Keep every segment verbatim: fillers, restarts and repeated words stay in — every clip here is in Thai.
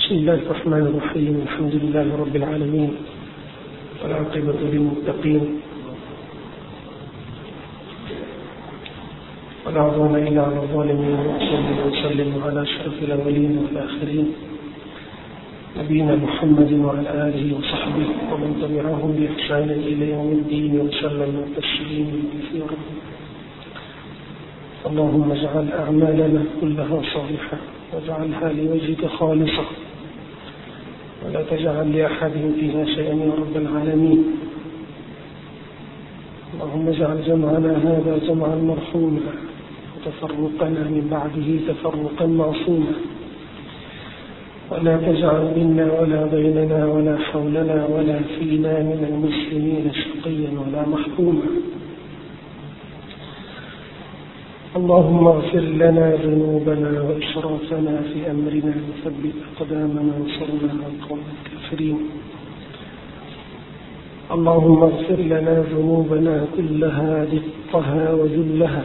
بسم الله الرحمن الرحيم. الحمد لله رب العالمين، والعاقبة للمتقين، ولا عدوان إلا على الظالمين، وصلي وسلم على أشرف الأولين والآخرين نبينا محمد وعلى آله وصحبه ومن تبعهم بإحسان إلى يوم الدين، وسلم تسليما كثيرا. اللهم اجعل أعمالنا كلها صالحة، واجعلها لوجهك خالصة، ولا تجعل لأحد فيها شيئا يا رب العالمين. اللهم اجعل جمعنا هذا جمعا مرحوما، وتفرقنا من بعده تفرقا معصوما، ولا تجعل منا ولا بيننا ولا حولنا ولا فينا من المسلمين شقيا ولا محروما. اللهم اغفر لنا ذنوبنا وإسرافنا في أمرنا، وثبت أقدامنا وانصرنا على القوم الكافرين. اللهم اغفر لنا ذنوبنا كلها دقها وجلها،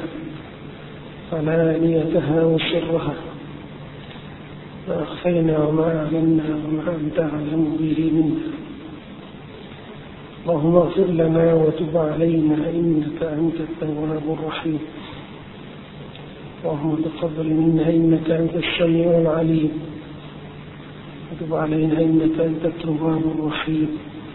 علانيتها وسرها، ما أخفينا وما أعلنا وما أنت أعلم به منا. اللهم اغفر لنا وتب علينا إنك أنت التواب الرحيم. اللهم تقبل منا إنك أنت السميع العليم، وتب علينا إنك أنت التواب الرحيم.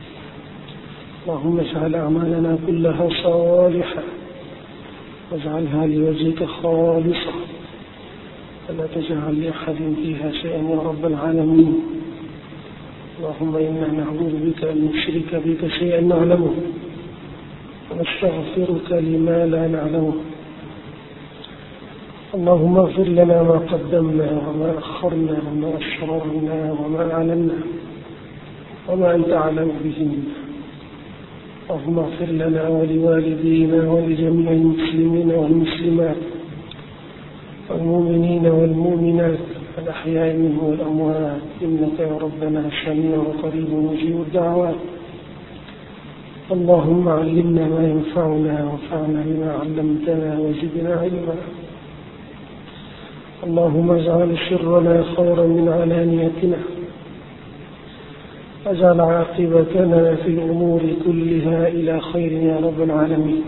اللهم اجعل أعمالنا كلها صالحة، واجعلها لوجهك خالصة، ولا تجعل لأحد فيها شيئا يا رب العالمين. اللهم إنا نعوذ بك أن نشرك بك شيئا نعلمه، ونستغفرك لما لا نعلمه. اللهم اغفر لنا ما قدمنا وما أخرنا وما أسررنا وما أعلنا وما أنت أعلم به منا. اللهم اغفر لنا ولوالدينا ولجميع المسلمين والمسلمات والمؤمنين والمؤمنات الأحياء منهم والأموات، إنك يا ربنا سميع قريب مجيب الدعوات. اللهم علمنا ما ينفعنا، وانفعنا بما علمتنا، وزدنا علما. اللهم اجعل سرنا خيرا من علانيتنا، اجعل عاقبتنا في الأمور كلها إلى خير يا رب العالمين.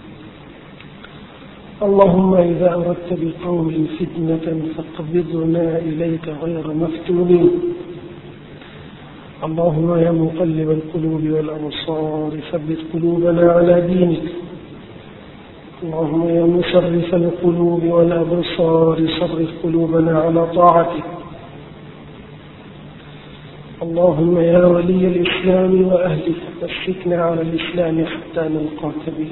اللهم إذا أردت بقوم فتنة فاقبضنا إليك غير مفتونين. اللهم يا مقلب القلوب والأبصار ثبت قلوبنا على دينك. اللهم يا مصرف القلوب والأبصار صرف قلوبنا على طاعتك. اللهم يا ولي الإسلام وأهله مسكنا على الإسلام حتى نلقاك به.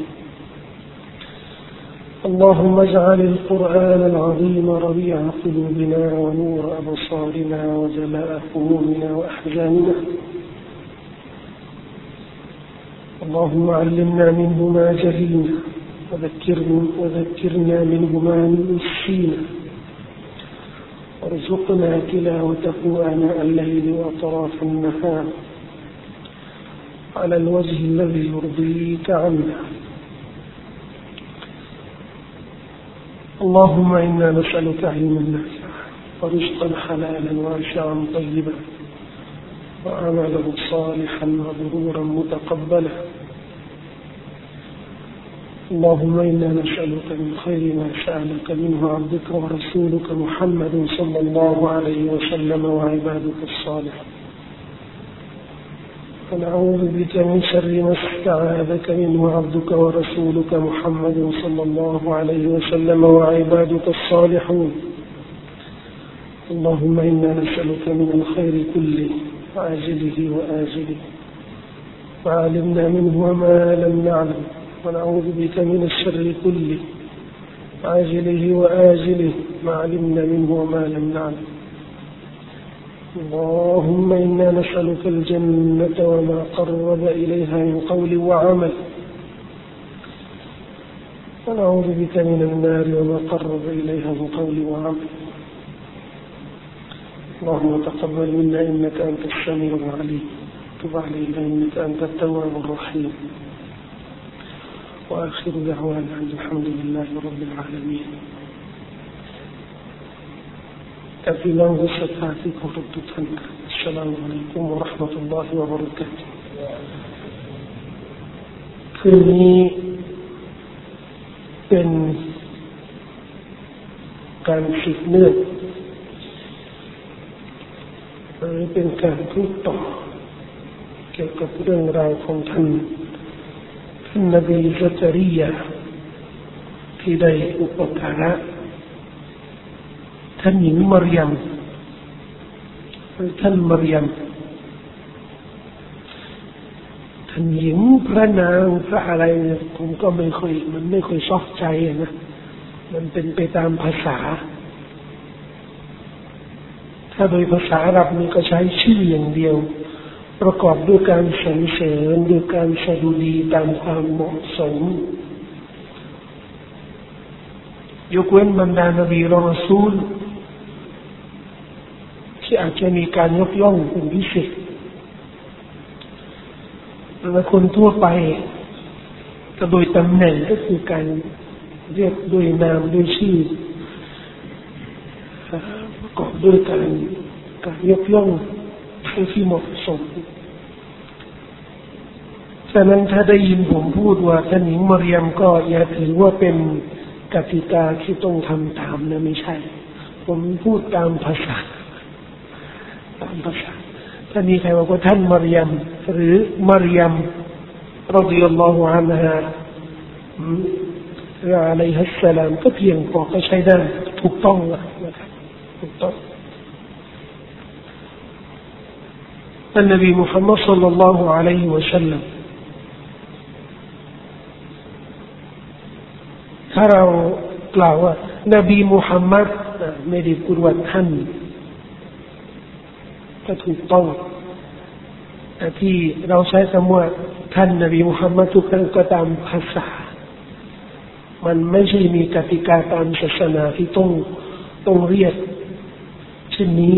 اللهم اجعل القرآن العظيم ربيع قلوبنا ونور أبصارنا وجلاء همومنا وأحزاننا. اللهم علمنا منه ما جهلنا، وذكرنا منه ما نسينا، وارزقنا تلاوته آناء الليل وأطراف النهار على الوجه الذي يرضيك عنا. اللهم إنا نسألك علما نافعا، ورزقا حلالا وعشاء طيبا، وعملا صالحا وظهورا متقبلا. اللهم إنا نسألك من خير ما سألك منه عبدك ورسولك محمد صلى الله عليه وسلم وعبادك الصالحين، ونعوذ بك من شر ما استعاذك منه عبدك ورسولك محمد صلى الله عليه وسلم وعبادك الصالحون. اللهم إنا نسألك من الخير كله عاجله وآجله، وعلمنا منه وما لم نعلم، ونعوذ بك من الشر كله عاجله وآجله، ما علمنا منه وما لم نعلم. اللهم إنا نسألك الجنة وما قرب إليها من قول وعمل، ونعوذ بك من النار وما قرب إليها من قول وعمل. اللهم تقبل منا إنك أنت السميع العليم، تب علينا إنك أنت التواب الرحيم. وآخر دعوانا الحمد لله رب العالمين. แต่พี่น้องผู้ศรัทธาที่เคารพทุกท่านอัสสลามุอะลัยกุมวะเราะห์มะตุลลอฮิวะบะเราะกาตุฮ์คืนนี้เป็นการสืบเนื่องหรือเป็นการพูดต่อเกี่ยวกับเรื่องราวของท่านท่านนบีซักริยาที่ได้อุปการะท่านหญิงมารยมหรือท่านมารยมท่านหญิงพระนางพระอะไรผมก็ไม่ค่อยมันไม่ค่อยชอบใจนะมันเป็นไปตามภาษาถ้าโดยภาษาอาหรับนี่ก็ใช้ชื่ออย่างเดียวประกอบด้วยการสรรเสริญด้วยการสดุดีตามความเหมาะสมยกเว้นบรรดานบีรอซูลที่อาจจะมีการยกย่องเป็นพิเศษและคนทั่วไปก็โดยตำแหน่งก็คือการเรียกด้วยนามด้วยชื่อประกอบด้วยการการยกย่องที่เหมาะสมฉะนั้นถ้าได้ยินผมพูดว่าท่านหญิงมารยมก็อย่าถือว่าเป็นกติกาที่ต้องทำตามนะไม่ใช่ผมพูดตามภาษาตามภาษาถ้ามีใครบอกว่าท่านมารยมหรือมารยมรฎิยัลลอฮุอันฮาอะลัยฮิสสลามก็เพียงพอก็ใช้ได้ถูกต้องนะครับถูกต้องท่านนบีมุฮัมมัดศ็อลลัลลอฮุอะลัยฮิวะซัลลัมถ้าเรากล่าวว่านบีมุฮัมมัดไม่ได้พูดว่าท่านก็ถูกต้องแต่ที่เราใช้คำว่าท่านนบีมุฮัมมัดทุกครั้งก็ตามภาษามันไม่ใช่มีกติกาตามศาสนาที่ต้องต้องเรียกเช่นนี้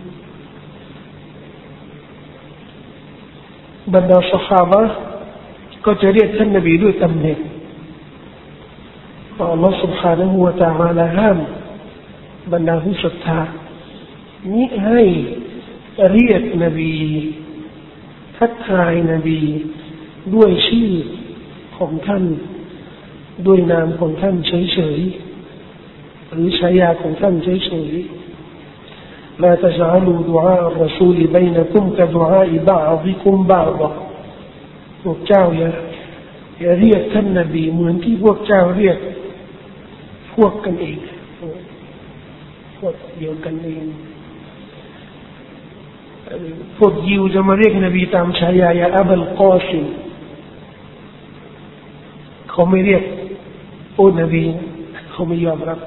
บรรดาซอฮาบะห์ก็จะเรียกท่านนบีด้วยตำแหน่งอัลลอฮฺ سبحانه และ تعالى ห้ามบรรดาผู้ศรัทธามิให้เรียกนบีทักทายนบีด้วยชื่อของท่านด้วยนามของท่านเฉยๆหรือฉายาของท่านเฉยๆلا تجعلوا دعاء الرسول بينكم كدعاء بعضكم بعضا พวกเจ้าอย่าอย่าเรียกท่านนบีเหมือนที่พวกเจ้าเรียกพวกกันเองพวกเดียวกันเองพวกยิวจะมาเรียกนบีตามฉายาอย่าอับดุลกอซิมเขาไม่เรียกโอ้นบีเขาไม่ยอมรับ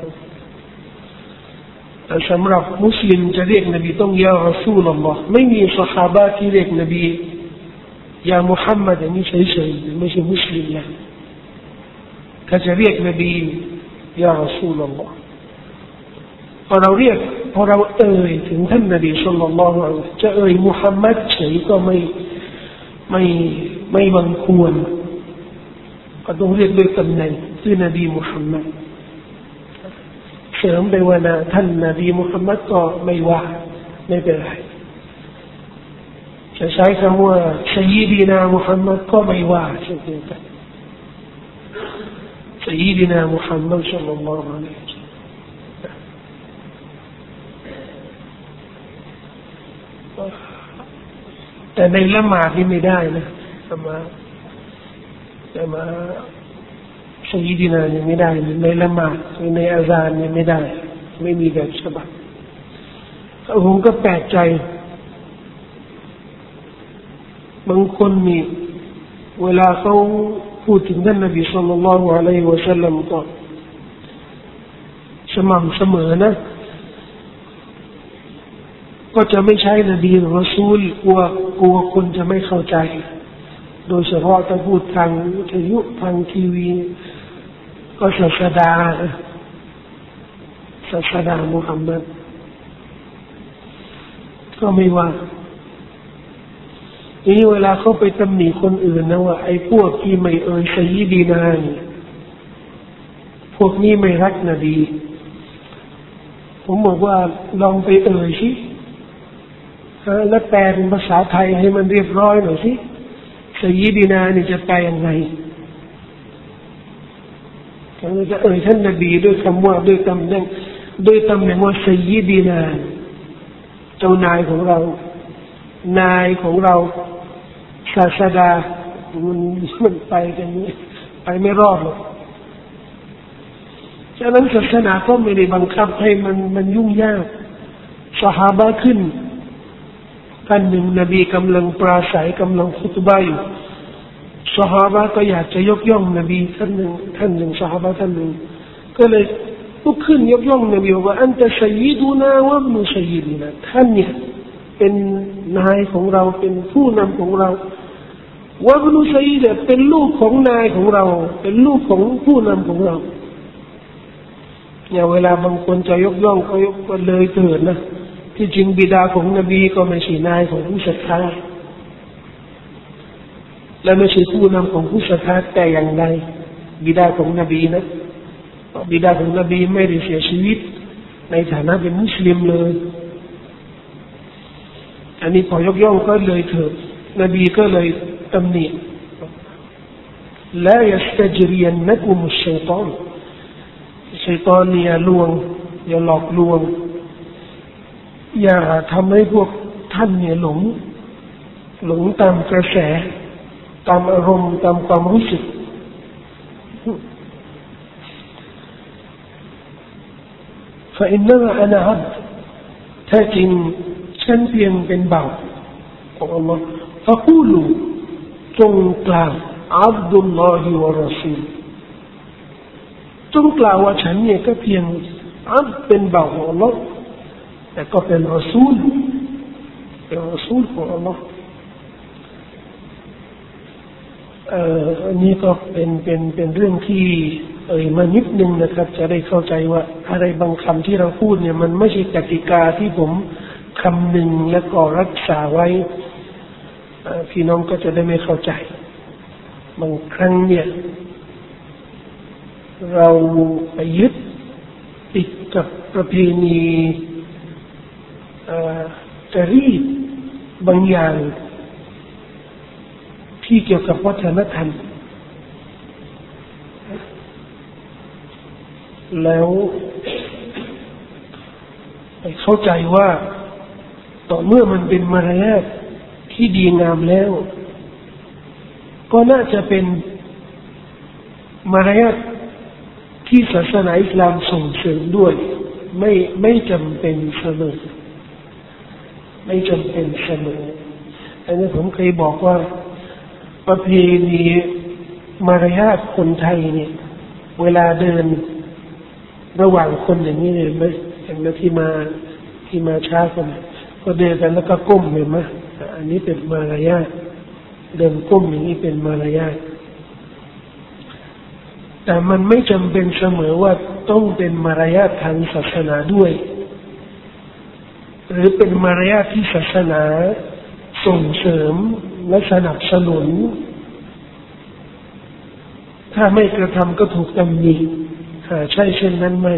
แต่สำหรับมุสลิมจะเรียกนบีต้องยารอซูลอัลลอฮ์ไม่มีซอฮาบะห์ที่เรียกนบียามุฮัมมัดอย่างนี้เฉยๆไม่ใช่มุสลิมนะถ้าจะเรียกนบียารอซูลอัลลอฮ์พอเราเรียกพอเราเอ่ยถึงท่านนบีศ็อลลัลลอฮุอะลัยฮิวะซัลลัมจะเอ่ยมุฮัมมัดเฉยก็ไม่ไม่ไม่บังควรก็ต้องเรียกด้วยตำแหน่งคือนบีมุฮัมมัดเสริมไปว่านะท่านนบีมุฮัมมัดก็ไม่ว่าไม่เป็นไรจะใช้คำว่าซัยยิดีนามุฮัมมัดก็ไม่ว่าเช่นเดียวกันซัยยิดีนามุฮัมมัดศ็อลลัลลอฮุอะลัยฮิวะซัลลัมแต่ในละหมาดนี่ไม่ได้นะแต่มาแต่มาซัยยิดีนานี่ไม่ได้ในละหมาดในอาซานนี่ไม่ได้ไม่มีแบบฉบับผมก็แปลกใจบางคนนี่เวลาเขาพูดถึงท่านนบีศ็อลลัลลอฮุอะลัยฮิวะซัลลัมก็สม่ำเสมอนะก็จะไม่ใช่นบีหรือรอซูลกลัวกลัวคนจะไม่เข้าใจโดยเฉพาะถ้าพูดทางวิทยุทางทีวีก็ศาสดาศาสดามุฮัมมัดก็ไม่ว่านี่เวลาเขาไปตำหนิคนอื่นนะว่าไอ้พวกที่ไม่เอ่ยซัยยิดีนาพวกนี้ไม่รักนบีผมบอกว่าลองไปเอ่ยสิแล้วแปลเป็นภาษาไทยให้มันเรียบร้อยหน่อยสิสัยยิดีนานี่จะแปลยังไงเราจะเอ่ยท่านนบีด้วยคำว่าด้วยตำแหน่งด้วยตำแหน่งว่าสัยยิดีนาเจ้านายของเรานายของเราศาสดามันมันไปกันนี้ไปไม่รอดหรอกฉะนั้นศาสนาก็ไม่ได้บังคับให้มันมันยุ่งยากซอฮาบะห์ขึ้นท่านหนึ่งนบีกำลังปราศัยกำลังคุตบะห์อยู่ซอฮาบะห์ก็อยากจะยกย่องนบีท่านหนึ่งท่านหนึ่งซอฮาบะห์ท่านหนึ่งก็เลยลุกขึ้นยกย่องนบีว่าอันตะซัยยิดุนาวะอิบนุซัยยิดินาท่านเนี่ยเป็นนายของเราเป็นผู้นำของเราวะอิบนุซัยยิดเป็นลูกของนายของเราเป็นลูกของผู้นำของเราเนี่ยเวลาบางคนจะยกย่องก็ยกก็เลยเถิดนะที่จริงบิดาของนบีก็ไม่ใช่นายของผู้ศรัทธาและไม่ใช่ผู้นำของผู้ศรัทธาแต่อย่างใดบิดาของนบีนะบิดาของนบีไม่ได้เสียชีวิตในฐานะเป็นมุสลิมเลยอันนี้พอยกย่องก็เลยเถิดนบีก็เลยตำหนิละยัสตัจริยันนักุมุชชัยฏอนชัยฏอนเนี่ยลวงอย่าหลอกลวงอย่าทำให้พวกท่านเนี่ยหลงหลงตามกระแสตามอารมณ์ตามความรู้สึกفإنما أنا عبد แท้จริงฉันเพียงเป็นบ่าวของอัลลอฮ์ فقولوا จงกล่าวอับดุลลอฮิวะรอซูลจงกล่าวว่าฉันเนี่ยก็เพียงอับเป็นบ่าวของอัลลอฮ์แต่ก็เป็นรอซูลเป็นรอซูลของอัลลอฮ์เอ่ออันนี้ก็เป็นเป็นเป็นเรื่องที่เอ่ยมานิดนึงนะครับจะได้เข้าใจว่าอะไรบางคำที่เราพูดเนี่ยมันไม่ใช่กติกาที่ผมคำนึงและก็รักษาไว้พี่น้องก็จะได้ไม่เข้าใจบางครั้งเนี่ยเราไปยึดติดกับประเพณีจารีตบางอย่างที่เกี่ยวกับวัฒนธรรมแล้วไปเข้าใจว่าต่อเมื่อมันเป็นมารยาทที่ดีงามแล้วก็น่าจะเป็นมารยาทที่ศาสนาอิสลามส่งเสริมด้วยไม่ไม่จำเป็นเสมอไม่จำเป็นเสมออันนี้ผมเคยบอกว่าประเพณีมารยาทคนไทยเนี่ยเวลาเดินระหว่างคนอย่างนี้เนี่ยไม่เห็นไหมที่มาที่มาช้ากันก็เดินกันแล้วก็ก้มเห็นไหมอันนี้เป็นมารยาทเดินก้มอย่างนี้เป็นมารยาทแต่มันไม่จำเป็นเสมอว่าต้องเป็นมารยาททางศาสนาด้วยหรือเป็นมารยาทที่ศาสนาส่งเสริมและสนับสนุนถ้าไม่กระทำก็ถูกตำหนิหาใช่เช่นนั้นไหม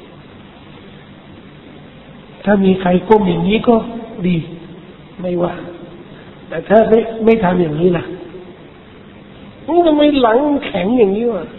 ถ้ามีใครก้มอย่างนี้ก็ดีไม่ว่าแต่ถ้าไม่ไม่ทำอย่างนี้ล่ะมึงทำไมหลังแข็งอย่างนี้วะ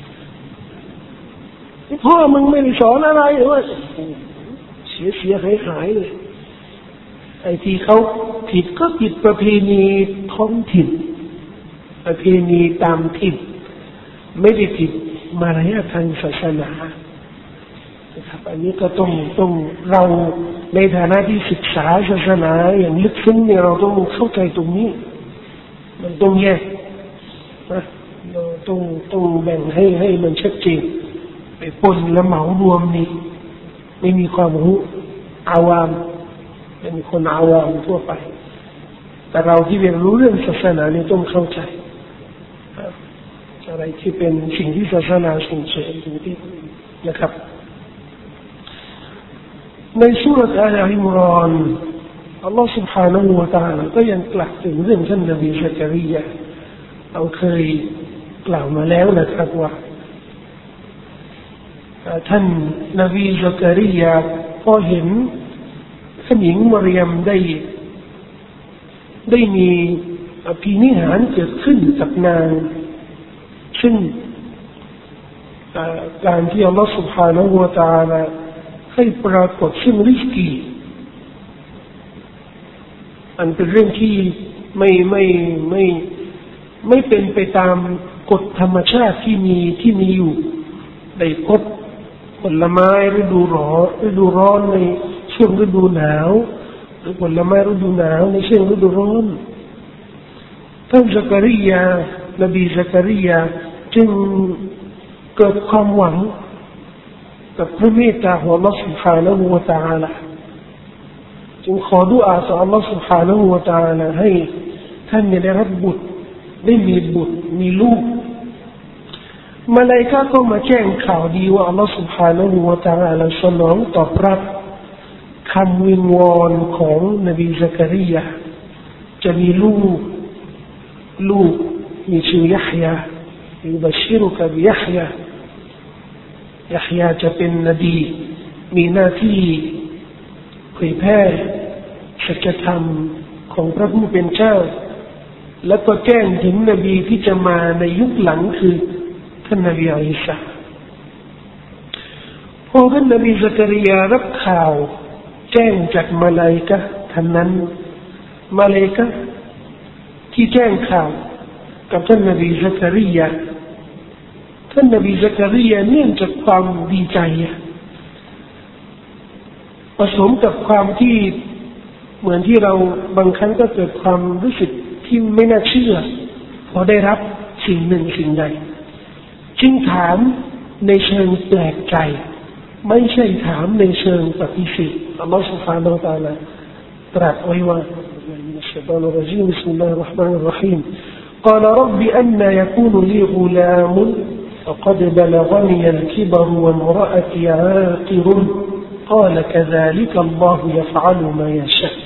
พ่อมึงไม่ได้สอนอะไรหรือว่าเสียเสียหายหายเลยไอ้ที่เขาผิดก็ผิดประเพณีท้องถิ่นประเพณีตามถิ่นไม่ได้ผิดมารยาททางศาสนานะครับอันนี้ก็ต้องต้องเราในฐานะที่ศึกษาศาสนาอย่างลึกซึ้งเนี่ยเราต้องเข้าใจตรงนี้มันต้องแยกนะเราต้องต้องแบ่งให้ให้มันชัดเจนไปปนและเหมารวมนี่ไม่มีความรู้อาวามเป็นคนอาวามทั่วไปแต่เราที่เรียนรู้เรื่องศาสนาเนี่ยต้องเข้าใจอะไรที่เป็นสิ่งที่ศาสนาส่งเสริมสิ่งที่นะครับในสุรษะอัลอิมรอนอัลลอฮฺ سبحانه และ تعالى ก็ยังกล่าวถึงเรื่องท่านนบีซักริยะห์เราเคยกล่าวมาแล้วนะครับว่าท่านนบีซักริยะห์พอเห็นท่านหญิงมารยมได้ได้มีอภินิหารเกิดขึ้นกับนางซึ่งการที่อัลลอฮฺ سبحانه และ تعالى ให้ปรากฏซึ่งริสกีอันเป็นเรื่องที่ไม่ไม่ไม่ไม่เป็นไปตามกฎธรรมชาติที่มีที่มีอยู่ได้พบผลไม้ฤดูร้อนฤดูร้อนในช่วงฤดูหนาวหรือผลไม้ฤดูหนาวในช่วงฤดูร้อนท่านซักริยานบีซักริยาจึงเกิดความหวังกับพระเมตตาของ Allah سبحانه และ تعالى จึงขอดุอาต่อ Allah سبحانه และ تعالى ให้ท่านได้รับบุตรได้มีบุตรมีลูกมาลาอิกะฮ์ก็มาแจ้งข่าวดีว่า Allah سبحانه และ تعالى สนองตอบรับคำวิงวอนของนบีซักริยาจะมีลูกลูกมีชื่อยะฮยายุบัชชิรุกะบิยะฮยายะฮยาจะเป็นนบีมีหน้าที่เผยแพร่สัจธรรมของพระผู้เป็นเจ้าและก็แจ้งถึงนบีที่จะมาในยุคหลังคือท่านนบีอีสาพอท่านนบีซักริยารับข่าวแจ้งจากมาลาอิกะฮ์ท่านนั้นมาลาอิกะฮ์ที่แจ้งข่าวกับท่านนบีซักริยาท่านนบีซักริยาเนื่องจากความดีใจผสมกับความที่เหมือนที่เราบางครั้งก็เกิดความรู้สึกที่ไม่น่าเชื่อพอได้รับสิ่งหนึ่งสิ่งใดจึงถามในเชิงแปลกใจไม่ใช่ถามในเชิงปฏิเสธอัลลอฮฺ سبحانه และ تعالى ตรัสไว้ว่าبسم الله الرحمن الرحيم قال رب أن يكون لي غلام فقد بلغني الكبر وامرأتي عاقر قال كذلك الله يفعل ما يشاء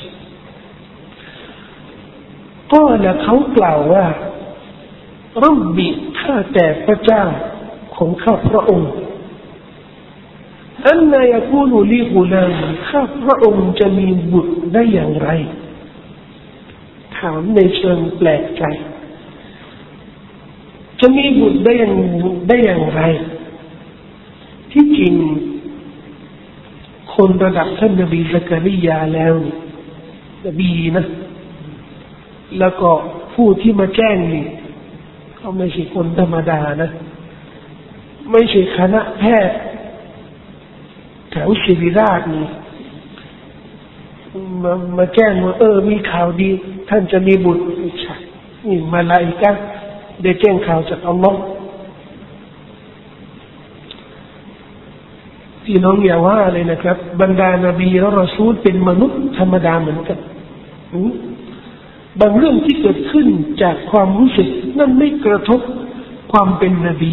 قال เขากล่าวว่ารับบข้าแต่พระเจ้าของข้าพระองค์อันนายกูนุลีกุลามข้าพระองค์จะมีบุตรได้อย่างไรถามในเชิงแปลกใจจะมีบุตรได้อย่างได้อย่างไรที่จริงคนระดับท่านนบีซักริยาแล้วนี่นบีนะแล้วก็ผู้ที่มาแจ้งนี่เขาไม่ใช่คนธรรมดานะไม่ใช่คณะแพทย์แถวศิริราชนี่มามาแจ้งว่าเออมีข่าวดีท่านจะมีบุตรไม่ใช่นี่มาลาอิกะฮ์ได้แจ้งข่าวจากอัลลอฮ์พี่น้องอย่าว่าเลยนะครับบรรดานบีและรอซูลเป็นมนุษย์ธรรมดาเหมือนกันบางเรื่องที่เกิดขึ้นจากความรู้สึกนั่นไม่กระทบความเป็นนบี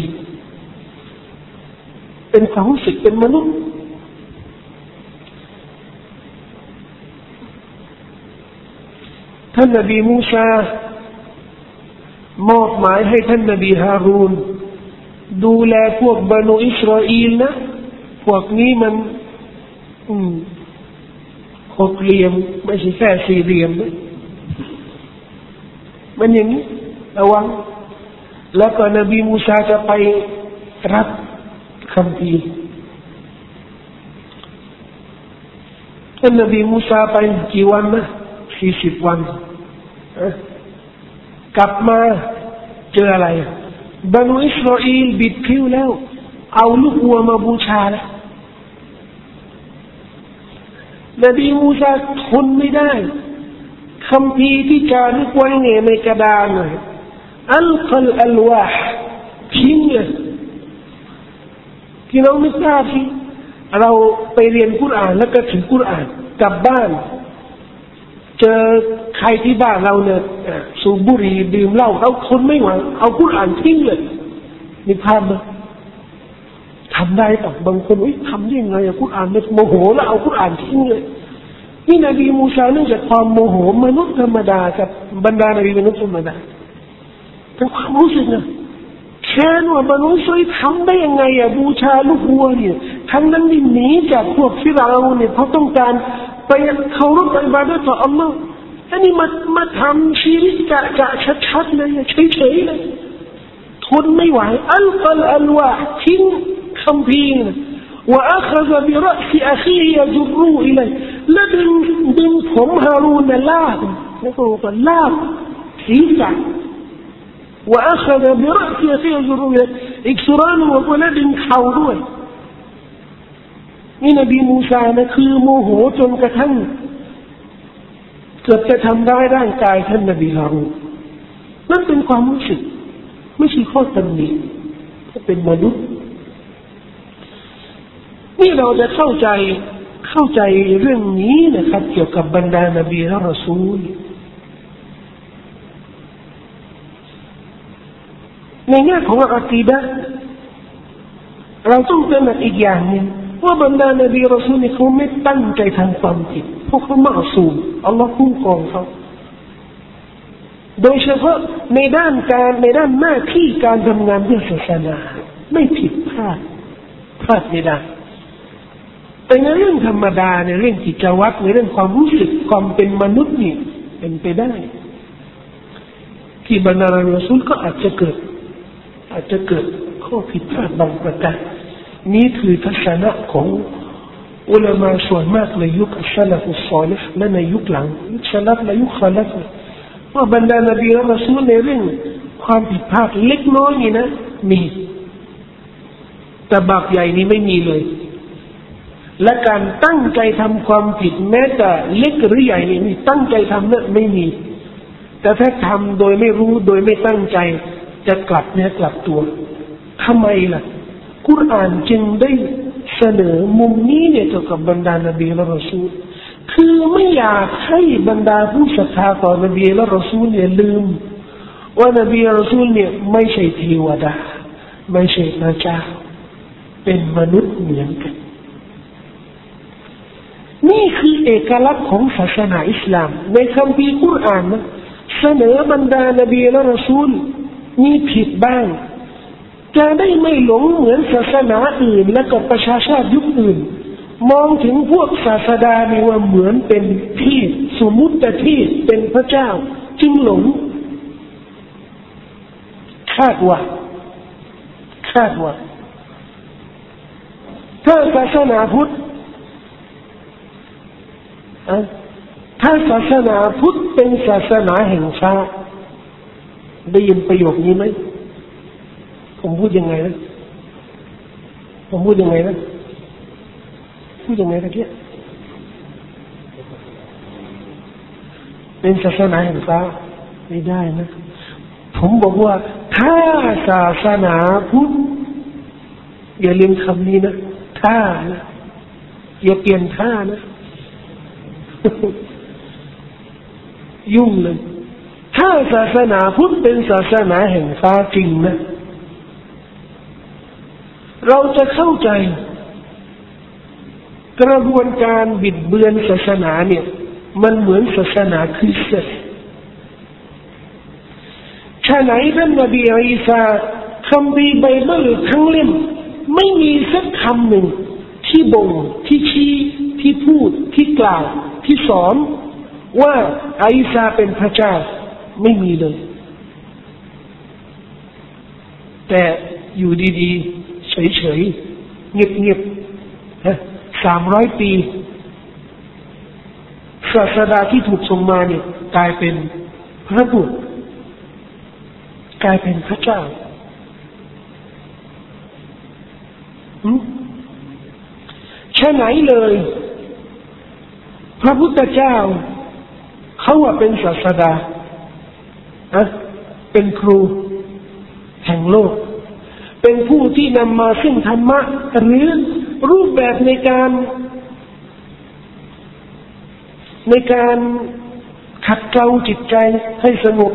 เป็นความรู้สึกเป็นมนุษย์ท่านนบีมูซามอบหมายให้ท่านนบีฮารูนดูแลพวกบรรดาอิสราเอลนะพวกนี้มันอืมหกเหลี่ยมไม่ใช่แค่สี่เหลี่ยมนะมันอย่างนี้ระวังแล้วก็นบีมูซาจะไปรับคัมภีร์ท่านนบีมูซาไปกี่วันนะสี่สิบวันกลับมาเจออะไรบรรดาอิสราเอลบิดผิวแล้วเอาลูกวัวมาบูชาแล้วนบีมูซาทนไม่ได้คัมภีร์ที่จารึกไว้ในกระดานอัลกัลอัลวาห์ทิ้งเลยพี่น้องนึกภาพสิเราไปเรียนกุรอานแล้วก็ถึงกุรอานกลับบ้านเจอใครที่บ้านเราเนี่ยสูบบุหรี่ดื่มเหล้าเขาทนไม่ไหวเอากุรอานทิ้งเลยนึกภาพมั้ยทำได้ป่ะบางคนอุ๊ยทำยังไงอะกุรอานเนี่ยโมโหแล้วเอากุรอานทิ้งเลยนี่นบีมูซาเนื่องจากความโมโหมนุษย์ธรรมดากับบรรดานบีมนุษย์ธรรมดาเป็นความรู้สึกนะแค้นว่าบรรลุสวยทำได้ยังไงอะบูชาลูกวัวเนี่ยทั้งนั้นที่หนีจากพวกฟิรเอาน์เนี่ยเพราะต้องการไปเคารพอิบาดะห์ต่ออัลลอฮ์อันนี้มามาทำชีริกจะจะชัดๆเลยเฉยๆเลยทนไม่ไหวอัลกัลอัลวาทิ้งคัมภีร์ว่าอัคซะบิรอซิอาคีฮิยะจุรูอิลัยและดึงดึงผมฮารูนลากแล้วก็บอกลากศีรษะว่าอัคซะบิรอซิอาคีฮิยะจุรูอิลัยอีกสุรานึงบอกว่าดึงเข่าด้วยนี่นบีมูซานะคือโมโหจนกระทั่งเกือบจะทำร้ายร่างกายท่านนบีฮารูนนั่นเป็นความรู้สึกไม่ใช่ข้อตำหนิถ้าเป็นมนุษย์นี่เราจะเข้าใจเข้าใจเรื่องนี้นะครับเกี่ยวกับบรรดานบีและรอซูลในแง่ของอะกีดะห์เราต้องตระหนักอีกอย่างหนึ่งว่าบรรดานบีรอซูลเขาไม่ตั้งใจทำความผิดพวกเขามะซูมอัลลอฮ์คุ้มครองเขาโดยเฉพาะในด้านการในด้านหน้าที่การทำงานเพื่อศาสนาไม่ผิดพลาดพลาดไม่ได้แต่ในเรื่องธรรมดาในเรื่องกิจวัตรในเรื่องความรู้สึกความเป็นมนุษย์นี่เป็นไปได้ที่บรรดานบีรอซูลก็อาจจะเกิดอาจจะเกิดข้อผิดพลาดบางประการนี่คือทัศนะของอุลามะส่วนมากในยุคอัสซะลาฟุศศอลิฮ์และในยุคหลังยุคซะลัฟและยุคคอลัฟว่าบรรดานบีและรอซูลในเรื่องความผิดพลาดเล็กน้อยนี่นะมีแต่บาปใหญ่นี้ไม่มีเลยและการตั้งใจทำความผิดแม้แต่เล็กหรือใหญ่นี่ตั้งใจทำนั้นไม่มีแต่ถ้าทำโดยไม่รู้โดยไม่ตั้งใจจะกลับเนื้อกลับตัวทำไมล่ะกุรอานจึงได้เสนอมุมนี้เนี่ยเกี่ยวกับบรรดานบีและรอซูลคือไม่อยากให้บรรดาผู้ศรัทธาต่อนบีและรอซูลเนี่ยลืมว่านบีและรอซูลเนี่ยไม่ใช่เทวดาไม่ใช่พระเจ้าเป็นมนุษย์เหมือนกันนี่คือเอกลักษณ์ของศาสนาอิสลามในคัมภีร์กุรอานนะเสนอบรรดานบีและรอซูลมีผิดบ้างจะได้ไม่หลงเหมือนศาสนาอื่นและกับประชาชาติยุคอื่นมองถึงพวกศาสดานี่ว่าเหมือนเป็นเทพสมมุติเทพเป็นพระเจ้าจึงหลงคาดว่าคาดว่าถ้าศาสนาพุทธถ้าศาสนาพุทธเป็นศาสนาแห่งชาติได้ยินประโยคนี้ไหมผมพูดยังไงนะผมพูดยังไงนะพูดยังไงตะเกียบเป็นศาสนาแห่งชาติไม่ได้นะผมบอกว่าถ้าศาสนาพุทธอย่าลืมคำนี้นะถ้านะอย่าเปลี่ยนท่านะยุ่งเลยถ้าศาสนาพุทธเป็นศาสนาแห่งฟ้าจริงนะเราจะเข้าใจกระบวนการบิดเบือนศาสนาเนี่ยมันเหมือนศาสนาคริสต์ฉะนั้นท่านนบีอีสาคัมภีร์ไบเบิลทั้งเล่มไม่มีสักคำหนึ่งที่บ่งที่ชี้ที่พูดที่กล่าวที่สอนว่าอีสาเป็นพระเจ้าไม่มีเลยแต่อยู่ดีๆเฉยๆเงียบๆฮะสามร้อยปีศาสดาที่ถูกส่งมาเนี่ยกลายเป็นพระบุตรกลายเป็นพระเจ้าใช่ไหนเลยพระพุทธเจ้าเขาว่าเป็นศาสดาอะเป็นครูแห่งโลกเป็นผู้ที่นำมาซึ่งธรรมะหรือรูปแบบในการในการขัดเกลาจิตใจให้สงบ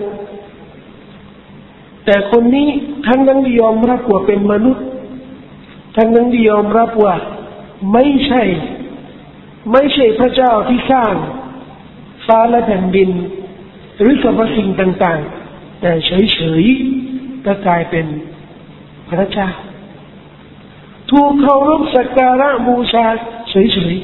แต่คนนี้ทั้งนั้นยอมรับว่าเป็นมนุษย์ทั้งนั้นยอมรับว่าไม่ใช่ไม่ใช่พระเจ้าที่สร้างฟ้าและแผ่นดินหรือสรรพสิ่งต่างๆแต่เฉยๆก็กลายเป็นพระเจ้าถูกเคารพสักการะบูชาเฉย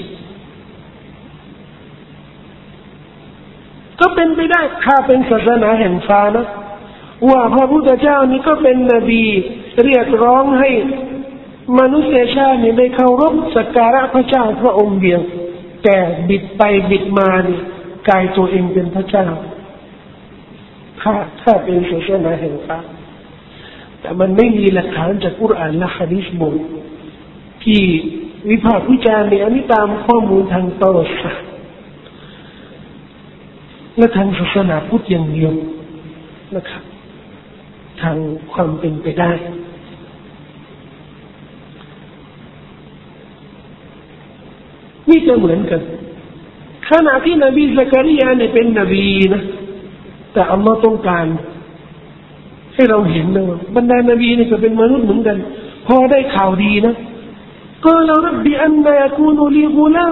ๆก็เป็นไปได้ถ้าเป็นศาสนาแห่งฟ้านะว่าพระพุทธเจ้านี้ก็เป็นนบีเรียกร้องให้มนุษยชาตินี้ได้เคารพสักการะพระเจ้าพระองค์เดียวแต่บิดไปบิดมานี่กลายตัวเองเป็นพระเจ้าถ้าถ้าเป็นศาสนาแห่งฟ้าแต่มันไม่มีหลักฐานจากกุรอานและหะดีษบอกที่วิพากษ์วิจารณ์ในอันนี้ตามข้อมูลทางประวัติศาสตร์และทางศาสนาพุทธอย่างเดียวนะครับทางความเป็นไปได้นี่จะเหมือนกันขณะที่นบีซักริยาเนี่ยเป็นนบีนะแต่อัลลอฮ์ต้องการให้เราเห็นนะว่าบรรดานบีเนี่ยก็เป็นมนุษย์เหมือนกันพอได้ข่าวดีนะก็เรารับบิอันนายักูนุลีกุลาม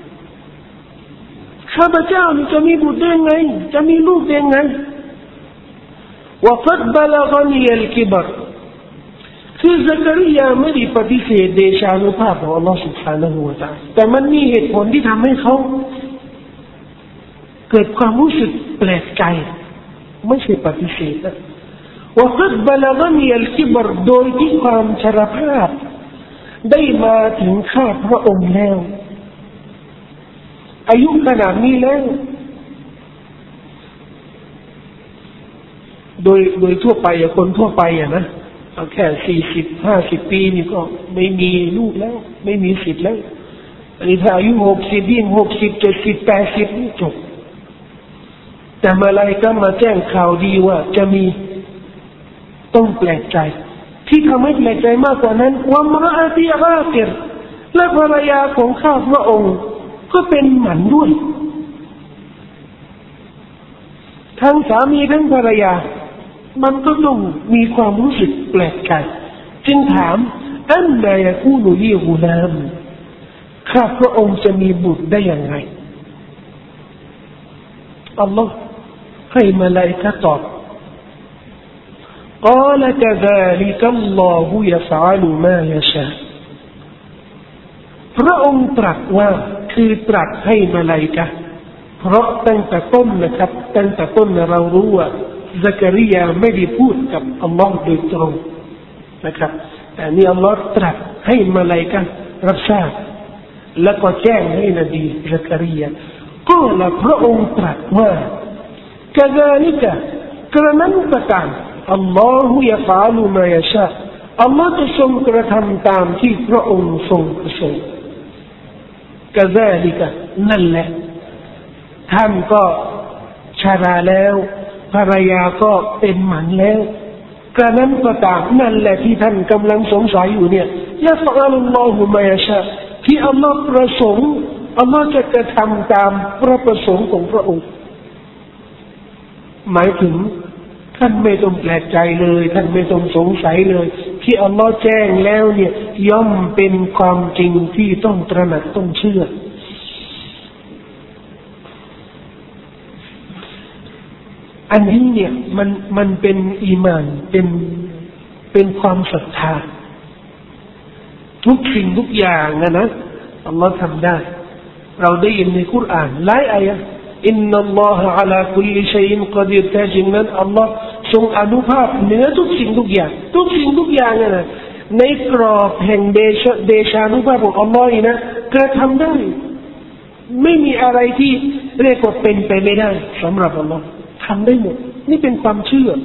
ข้าพเจ้านี่จะมีบุตรได้ไงจะมีลูกได้ไงว่าฟัดบลากานีอัลกิบรคือซักริยาไม่ได้ปฏิเสธเดชานุภาพของอัลลอฮ์ سبحانه และ تعالى แต่มันมีเหตุผลที่ทำให้เขาเกิดความรู้สึกแปลกใจไม่ใช่ปฏิเสธนะว่าฟัดบลากานีอัลกิบรโดยที่ความชราภาพได้มาถึงข้าพระองค์แล้วอายุขนาดนี้แล้วโดยโดยทั่วไปอะคนทั่วไปอะนะเอาแค่สี่สิบห้าสิบปีนี่ก็ไม่มีลูกแล้วไม่มีสิทธิ์แล้วอันนี้ถ้าอายุหกสิบยิ่งหกสิบเจ็ดสิบแปดสิบนี่จบแต่มาลาอิกะฮ์มาแจ้งข่าวดีว่าจะมีต้องแปลกใจที่ทำให้แปลกใจมากกว่านั้นว่ามรอะติอาติรและภรรยาของข้าพระองค์ก็เป็นหมันด้วยทั้งสามีทั้งภรรยามันก็ต้องมีความรู้สึกแปลกใจจึงถามอันนายะกูนุลีกุลามข้าพระองค์จะมีบุตรได้อย่างไรอัลลอฮ์ให้มลาอิกะฮ์ตอบقال كذلك الله يفعل ما يشاء พระองค์ตรัสว่าคือตรัสให้มลาอิกะฮ์เพราะตั้งแต่ต้นนะครับตั้งแต่ต้นเรารู้ว่าซักริยาไม่ได้พูดกับอัลลอฮ์โดยตรงนะครับแต่นี่อัลลอฮ์ตรัสให้มลาอิกะฮ์รับทราบแล้วก็แจ้งให้นบีซักริยาก็ละพระองค์ตรัสว่า كذلك กระนั้นประการอัลลอฮฺยะฟะลุมายะชาอัลลอฮฺจะทรงกระทำตามที่พระองค์ทรงประสงค์กะซาลิกะนั่นแหละท่านก็ชราแล้วภรรยาก็เป็นหมันแล้วกระนั้นก็ตามนั่นแหละที่ท่านกำลังสงสัยอยู่เนี่ยยะฟะลุลลอฮุมายะชาที่อัลลอฮฺประสงค์อัลลอฮฺจะกระทำตามพระประสงค์ของพระองค์หมายถึงท่านไม่ต้องแปลกใจเลยท่านไม่ต้องสงสัยเลยที่อัลลอฮ์แจ้งแล้วเนี่ยย่อมเป็นความจริงที่ต้องตระหนักต้องเชื่ออันนี้เนี่ยมันมันเป็นอีหม่านเป็นเป็นความศรัทธาทุกสิ่งทุกอย่างนะนะอัลลอฮ์ทำได้เราได้ยินในกุรอานหลายอายะห์อินนัลลอฮะอะลาคุลิชัยอินกอดีรแท้จริงนั้นอัลลอฮ์ทรงอนุภาพเหนือทุกสิ่งทุกอย่างทุกสิ่งทุกอย่างนะในกรอบแห่งเดชเดชานุภาพของอัลลอฮ์นะกระทำได้ไม่มีอะไรที่เรียกว่าเป็นไปไม่ได้สำหรับอัลลอฮ์ทำได้หมดนี่เป็นความเชื่อ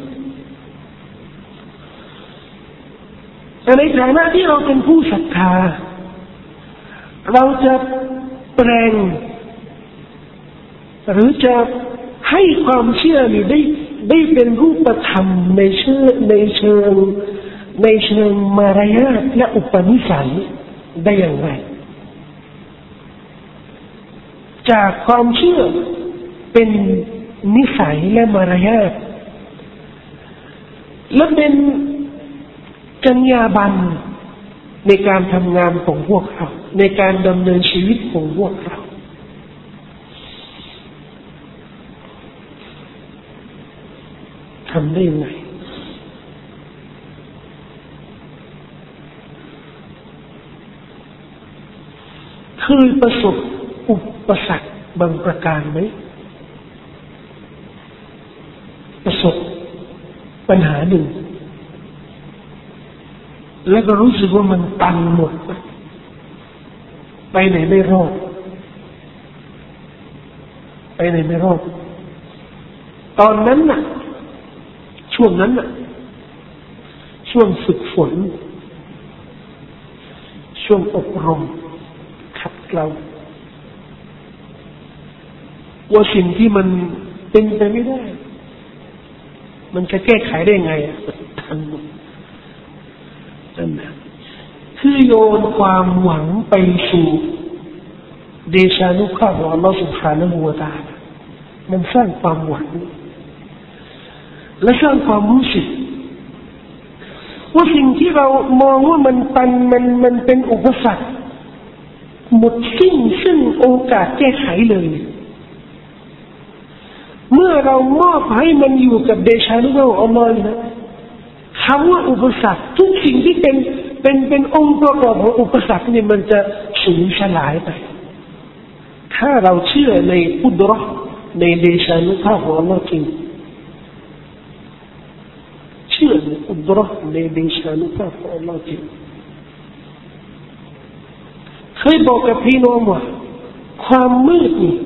แต่ในฐานะที่เราเป็นผู้ศรัทธาเราจะแปลงหรือจะให้ความเชื่อนี้ได้ได้เป็นรูปธรรมในเชิงในเชิงในเชิงมารยาทและอุปนิสัยได้อย่างไรจากความเชื่อเป็นนิสัยและมารยาทและเป็นจรรยาบรรณในการทำงานของพวกเราในการดำเนินชีวิตของพวกเราทำได้ยังไงเคยประสบอุปสรรคบางประการไหมประสบปัญหาหนึ่งแล้วก็รู้สึกว่ามันตันหมดไปไหนไม่รอดไปไหนไม่รอดตอนนั้นน่ะช่วงนั้นน่ะช่วงฝึกฝนช่วงอบรมขัดเกลาว่าสิ่งที่มันเป็นไปไม่ได้มันจะแก้ไขได้ไงอ่ะทันหมดนั่นแหละคือโยนความหวังไปสู่เดชานุภาพของอัลลอฮฺ سبحانه และ تعالى มันสร้างความหวังและสร้างความรู้สึกว่าสิ่งที่เรามองว่ามันตันมันมันเป็นอุปสรรคหมดสิ้นซึ่งโอกาสแก้ไขเลยเมื่อเรามอบให้มันอยู่กับเดชานุภาพของอัลลอฮฺนะคำว่าอุปสรรคทุกสิ่งที่เป็นเป็นเป็นองค์ประกอบของอุปสรรคนี่มันจะสูญสลายไปถ้าเราเชื่อในอุดเราะห์ในเดชานุภาพของอัลลอฮฺจริงเชื่อในอุดเราะห์ในเดชานุภาพของอัลลอฮฺจริงเคยบอกกับพี่น้องว่าความมืดนี่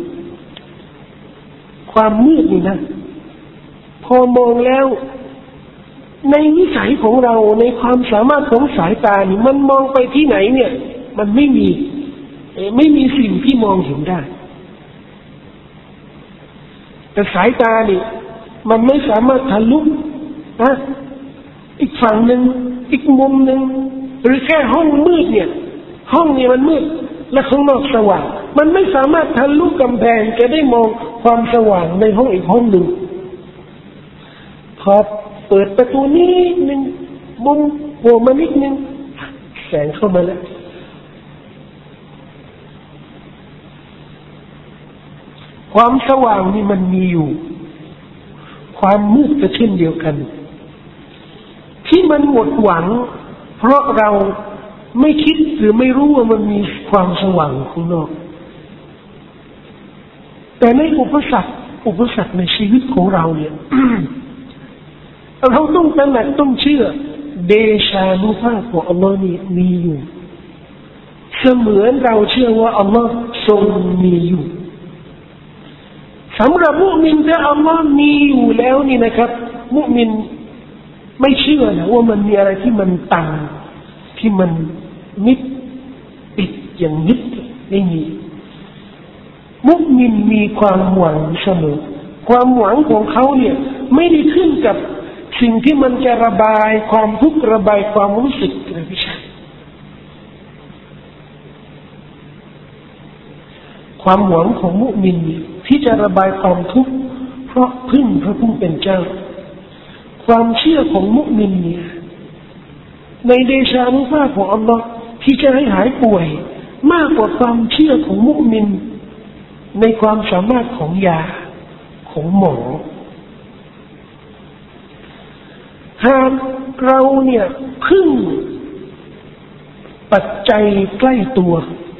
ความมืดนี่นะพอมองแล้วในวิสัยของเราในความสามารถของสายตานี่มันมองไปที่ไหนเนี่ยมันไม่มีไม่มีสิ่งที่มองเห็นได้แต่สายตานี่มันไม่สามารถทะลุนะอีกฝั่งหนึ่งอีกมุมหนึ่งหรือแค่ห้องมืดเนี่ยห้องนี้มันมืดและข้างนอกสว่างมันไม่สามารถทะลุกำแพงจะได้มองความสว่างในห้องอีกห้องหนึ่งพอเปิดประตูนี้หนึ่งมุมหัวมันนิดนึงแสงเข้ามาแล้วความสว่างนี่มันมีอยู่ความมืดก็เช่นเดียวกันที่มันหมดหวังเพราะเราไม่คิดหรือไม่รู้ว่ามันมีความสว่างข้างนอกแต่ในอุปสรรคอุปสรรคในชีวิตของเราเนี่ย เราต้องตระหนักต้องเชื่อเดชานุภาพของอัลลอฮ์นี่มีอยู่เสมือนเราเชื่อว่าอัลลอฮ์ทรงมีอยู่สำหรับมุมินถ้าอัลลอฮ์มีอยู่แล้วนี่นะครับมุมินไม่เชื่อนะว่ามันมีอะไรที่มันต่างที่มันมิดปิดอย่างมิดไม่มีมุมินมีความหวังเสมอความหวังของเขาเนี่ยไม่ได้ขึ้นกับสิ่งที่มันจะระบายความทุกข์ระบายความรู้สึกอะไรไม่ใช่ความหวังของมุมินที่จะระบายความทุกข์เพราะพึ่งพระผู้เป็นเจ้าความเชื่อของมุมินเนี่ยในเดชานุภาพของอัลลอฮ์ที่จะให้หายป่วยมากกว่าความเชื่อของมุมินในความสามารถของยาของหมอหากเราเนี่ยพึ่งปัจจัยใกล้ตัว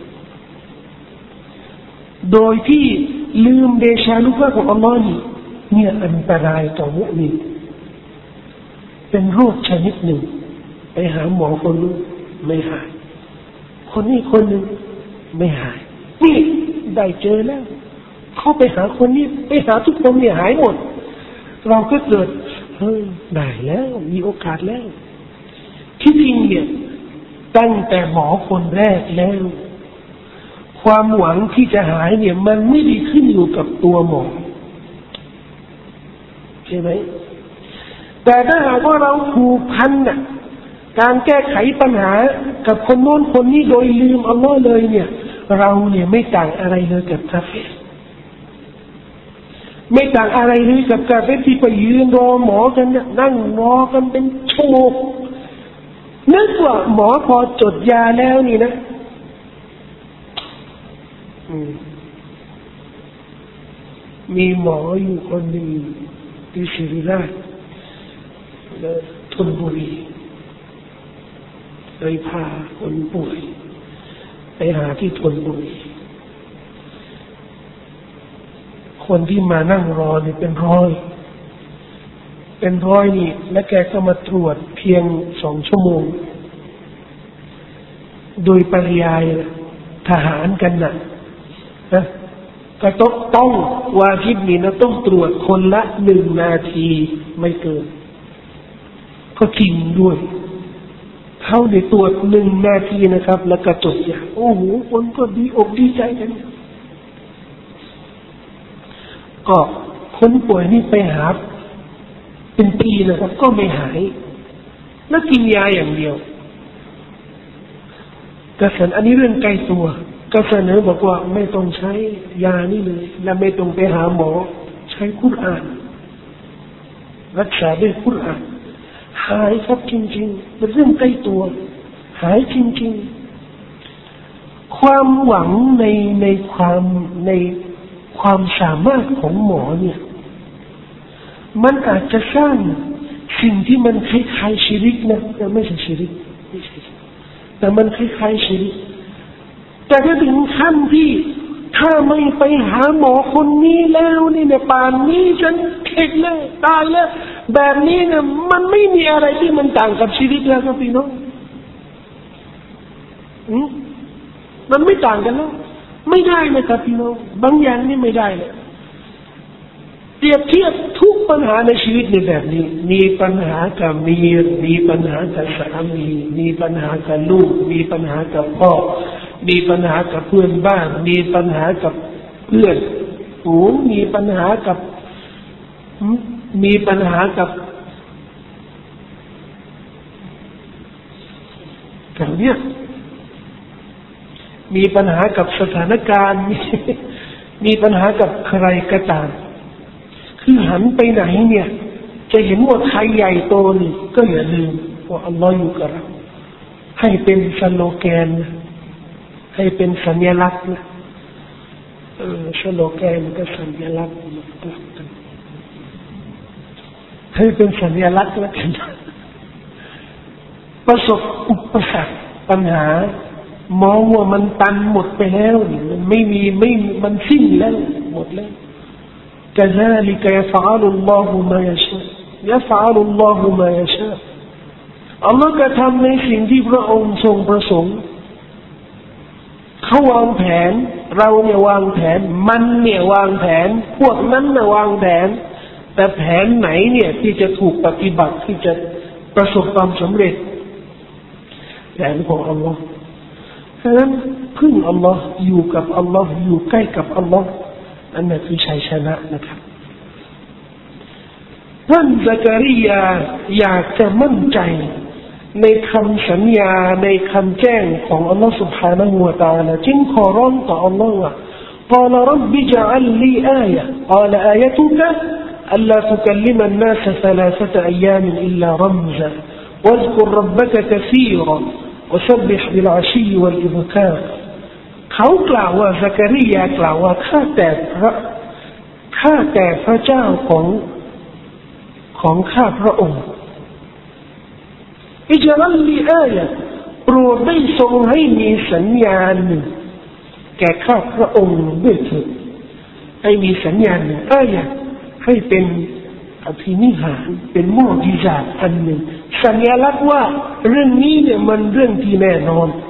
โดยที่ลืมเดชานุภาพของอัลลอฮ์นี่เนี่ยอันตรายต่อมุมินเป็นโรคชนิดหนึ่งไปหาหมอคนนึงไม่หายคนนี้คนหนึ่งไม่หายนี่ได้เจอแล้วเข้าไปหาคนนี้ไปหาทุกคนเนี่ยหายหมดเราก็เกิดเฮ้ยได้แล้วมีโอกาสแล้วที่จริงเนี่ยตั้งแต่หมอคนแรกแล้วความหวังที่จะหายเนี่ยมันไม่ได้ขึ้นอยู่กับตัวหมอใช่ไหมแต่ถ้าหากว่าเราผูกพันน่ะการแก้ไขปัญหากับคนโน้นคนนี้โดยลืมอัลลอฮ์เลยเนี่ยเราเนี่ยไม่ต่างอะไรเลยกับกาเฟรไม่ต่างอะไรเลยกับกาเฟรที่ไปยืนรอหมอกันเนี่ยนั่งรอกันเป็นชั่วโมงนึกว่าหมอพอจดยาแล้วนี่นะมีหมออยู่คนหนึ่งที่ศิริราชธนบุรีเลยพาคนป่วยไปไปหาที่ธนบุรีคนที่มานั่งรอนี่เป็นร้อยเป็นร้อยนี่และแกก็มาตรวจเพียงสองชั่วโมงโดยปริยายทหารกันน่ะนะก็ต้องต้องวาญิบนี่นะต้องตรวจคนละหนึ่งนาทีไม่เกินก็จริงด้วยเขาได้ตรวจหนึ่งนาทีนะครับแล้วก็จบอย่างโอ้โหคนก็ดีอกดีใจกันก็คนป่วยนี่ไปหาเป็นปีนะครับก็ไม่หายแล้วกินยาอย่างเดียวกษัตริย์อันนี้เรื่องใกล้ตัวก็เสนอบอกว่าไม่ต้องใช้ยานี่เลยและไม่ต้องไปหาหมอใช้กุรอานรักษาด้วยกุรอานหายครับจริงๆเป็นเรื่องใกล้ตัวหายจริงๆความหวังในในความในความสามารถของหมอเนี่ยมันอาจจะสร้างสิ่งที่มันคล้ายๆชิริกนะแต่ไม่ใช่ชิริกไม่ใช่แต่มันคล้ายๆชิริกแต่ถ้าถึงขั้นที่ถ้าไม่ไปหาหมอคนนี้แล้วนี่เนี่ยป่านนี้ฉันเข็ดเลยตายแล้วแบบนี้เนี่ยมันไม่มีอะไรที่มันต่างกับชีวิตแล้วครับพี่น้องอืมมันไม่ต่างกันแล้วไม่ได้นะครับพี่น้องบางอย่างนี่ไม่ได้เลยเปรียบเทียบทุกปัญหาในชีวิตในแบบนี้มีปัญหากับเมียมีปัญหากับสามีมีปัญหากับลูกมีปัญหากับพ่อมีปัญหากับเพื่อนบ้านมีปัญหากับเพื่อนฝูงมีปัญหากับมีปัญหากับกับเนี่ยมีปัญหากับสถานการณ์มีปัญหากับใครก็ตามคือหันไปไหนเนี่ยจะเห็นว่าใครใหญ่โตนี่ก็อย่าลืมว่าอัลลอฮ์อยู่กับเราให้เป็นสโลแกนให้เป็นสัญลักษณ์นะเออสโลแกนก็สัญลักษณ์มันกลับกันให้เป็นสัญลักษณ์แล้วกันประสบอุปสรรคปัญหามองว่ามันตันหมดไปแล้วมันไม่มีไม่มันสิ้นแล้วหมดแล้วكذلك يفعل الله ما يشاء يفعل الله ما يشاء อัลลอฮ์กระทำในสิ่งที่พระองค์ทรงประสงค์เขาวางแผนเราเนี่ยวางแผนมันเนี่ยวางแผนพวกนั้นน่ะวางแผนแต่แผนไหนเนี่ยที่จะถูกปฏิบัติที่จะประสบความสำเร็จแผนของอัลลอฮ์ฉะนั้นพึ่งอัลลอฮ์อยู่กับอัลลอฮ์อยู่ใกล้กับอัลลอฮ์อันนั้นคือชัยชนะนะครับท่านซักริยาอยากจะมั่นใจในคำสัญญาในคำแจ้งของอัลลอฮ์ سبحانه และ تعالى จึงขอร้องต่ออัลลอฮ์ว่า قال رب اجعل لي آية قال آيتك ألا تكلم الناس ثلاثة أيام إلا رمزا واذكر ربك كثيرا وسبح بالعشي والإبكارเขากล่าวว่าซักริยากล่าวว่าข้าแต่พระข้าแต่พระเจ้าของของข้าพระองค์อิจรัลลีอายะโปรดได้ทรงให้มีสัญญาณหนึ่งแก่ข้าพระองค์ด้วยเถิดให้มีสัญญาณหนึ่งอายะให้เป็นอภินิหารเป็นมุอ์ญิซาตอันหนึ่งสัญลักษณ์ว่าเรื่องนี้เนี่ยมันเรื่องที่แน่นอน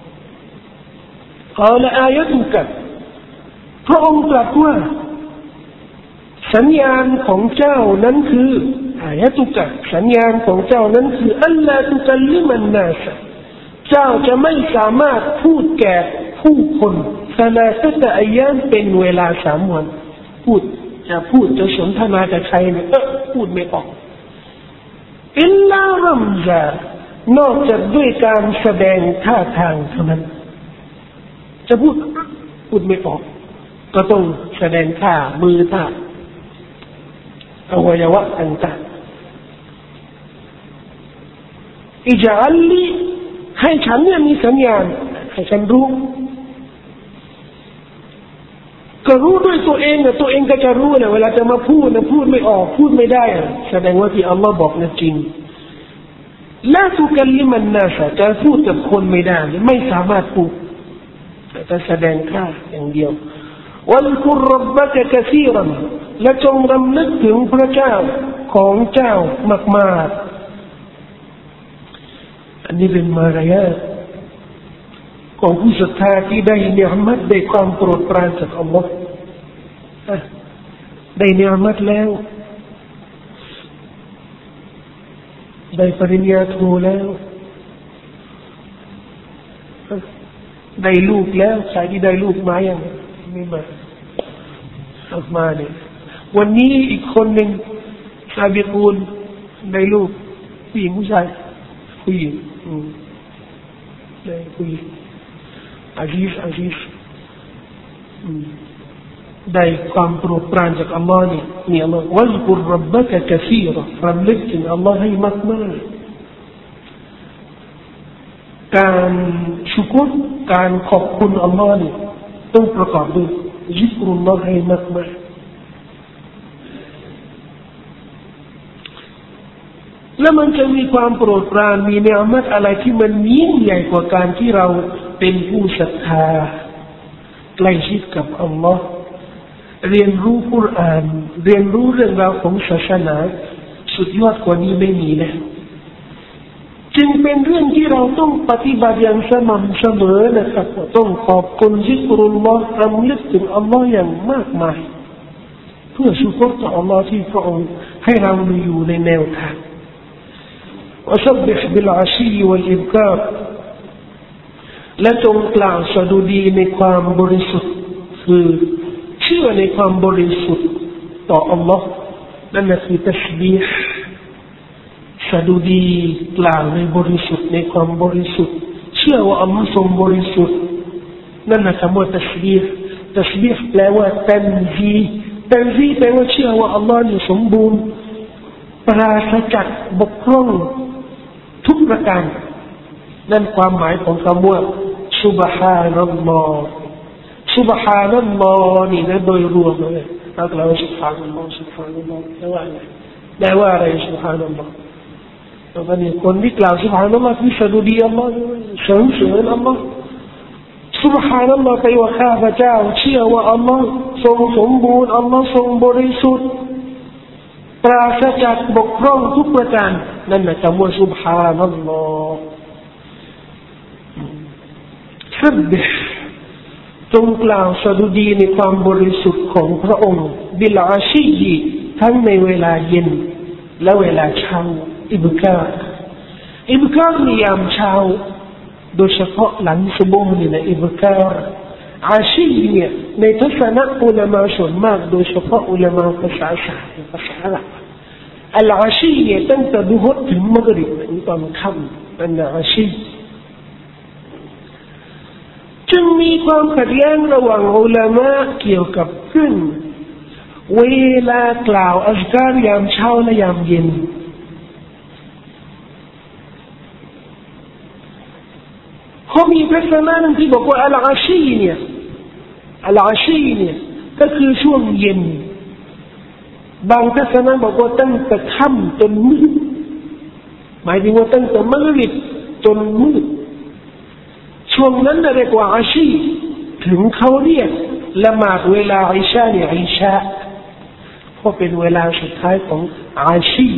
กล่าวอายะตุกะพระองค์ตรัสว่าสัญญาณของเจ้านั้นคืออายะตุกะสัญญาณของเจ้านั้นคืออัลลาตุกัลลิมันนาสเจ้าจะไม่สามารถพูดแก่ผู้คนซาลาซะตะอัยยามเป็นเวลาสามวันพูดจะพูดจะสนทนากับใครเนี่ยเออพูดไม่ออกอิลลารัมซานอกจากด้วยการแสดงท่าทางเท่านั้นจะพูดพูดไม่ออกก็ต้องแสดงท่ามือท่าอวัยวะต่างๆอิจอัลลีให้ฉันเนี่ยมีสัญญาณให้ฉันรู้ก็รู้ด้วยตัวเองนะตัวเองก็จะรู้นะเวลาจะมาพูดนะพูดไม่ออกพูดไม่ได้แสดงว่าที่อัลลอฮ์บอกนะจริงลาตุกัลลิมันนาสจะพูดกับคนไม่ได้ไม่สามารถพูดแต่แสดงท่าอย่างเดียววัลกุรร็อบบะกะกะซีรันและจงรำลึกถึงพระเจ้าของเจ้ามากๆอันนี้เป็นมารยาทของผู้ศรัทธาที่ได้เนือมัดได้ความโปรดปรานจากอัลลอฮ์ได้เนือมัดแล้วได้ปริญญาโทแล้วได้ลูกแล้วใครที่ได้ลูกมาอย่างไม่มาออกมาเนี่ยวันนี้อีกคนหนึ่งซาบิกูลได้ลูกผู้หญิงผู้ชายผู้หญิงได้ผู้หญิงอาซีซอาซีซได้ความโปรดปรานจากอัลลอฮ์นี่นี่อัลลอฮ์วัซกุรร็อบบะกะกะซีรรำลึกถึงอัลลอฮ์ให้มากมากการชุกรการขอบคุณอัลลอฮ์นี่ต้องประกอบด้วยซิกรุลลอฮ์ให้มากมากแล้วมันจะมีความโปรดปรานมีเนือมัดอะไรที่มันยิ่งใหญ่กว่าการที่เราเป็นผู้ศรัทธาใกล้ชิดกับอัลลอฮ์เรียนรู้กุรอานเรียนรู้เรื่องราวของศาสนาสุดยอดกว่านี้ไม่มีแล้วจึงเป็นเรื่องที่เราต้องปฏิบัติอย่างสม่ำเสมอนะครับต้องขอบคุณซิกรุลลอฮ์รำลึกถึงอัลลอฮ์อย่างมากมายเพื่อชูกรต่ออัลลอฮ์ที่พระองค์ให้เราอยู่ในแนวทางوسبح بالعشي والإبكار และจงกล่าวสดุดีในความบริสุทธิ์คือเชื่อในความบริสุทธิ์ต่ออัลลอฮ์นั่นคือตัสบีฮ์สดุดีกล่าวในบริสุทธิ์ในความบริสุทธิ์เชื่อว่าอัลลอฮ์ทรงบริสุทธิ์นั่นคือคำว่าตัสบีฮ์ตัสบีฮ์แปลว่าตันซีตันซีแปลว่าเชื่อว่าอัลลอฮ์นี่สมบูรณ์ปราศจากบกพร่องทุกประการนั่นความหมายของคำว่าซุบฮานัลลอฮ์ซุบฮานัลลอฮ์นี่นะโดยรวมเลยถ้ากล่าวซุบฮานัลลอฮ์ซุบฮานัลลอฮ์แปลว่าอะไรแปลว่าอะไรซุบฮานัลลอฮ์แล้วก็นี่คนที่กล่าวซุบฮานัลลอฮ์ที่สดุดีอัลลอฮ์สรรเสริญอัลลอฮ์ซุบฮานัลลอฮ์แปลว่าข้าพเจ้าเชื่อว่าอัลลอฮ์ทรงสมบูรณ์อัลลอฮ์ทรงบริสุทธิ์ปราศจากบกพร่องทุกประการนั่นนะคำว่าซุบฮานัลลอฮ์ซับบิฮ์จงกล่าวสดุดีในความบริสุทธิ์ของพระองค์บิลอาชียีทั้งในเวลาเย็นและเวลาเช้าอิบกาอิบกาในยามเช้าโดยเฉพาะหลังซุบฮ์นี่นะอิบกาอาชีเนี่ยในทัศนะอุลามะส่วนมากโดยเฉพาะอุลามะภาษาศาสตร์ภาษาอาหรับอัลอาชีเนี่ยตั้งแต่ดุฮ์ถึงมักริบในตอนค่ำนั่นอาชีจึงมีความขัดแย้งระหว่างอุลามะเกี่ยวกับเรื่องเวลากล่าวอัซการยามเช้าและยามเย็นเขามีทัศนะหนึ่งที่บอกว่าอัลอาชีเนี่ยอัลอาชีเนี่ยก็คือช่วงเย็นบางทัศนะบอกว่าตั้งแต่ค่ำจนมืดหมายถึงว่าตั้งแต่มักริบจนมืดช่วงนั้นเรียกว่าอาชีถึงเขาเรียกละหมาดเวลาอิชาเนี่ยอิชาเพราะเป็นเวลาสุดท้ายของอาชี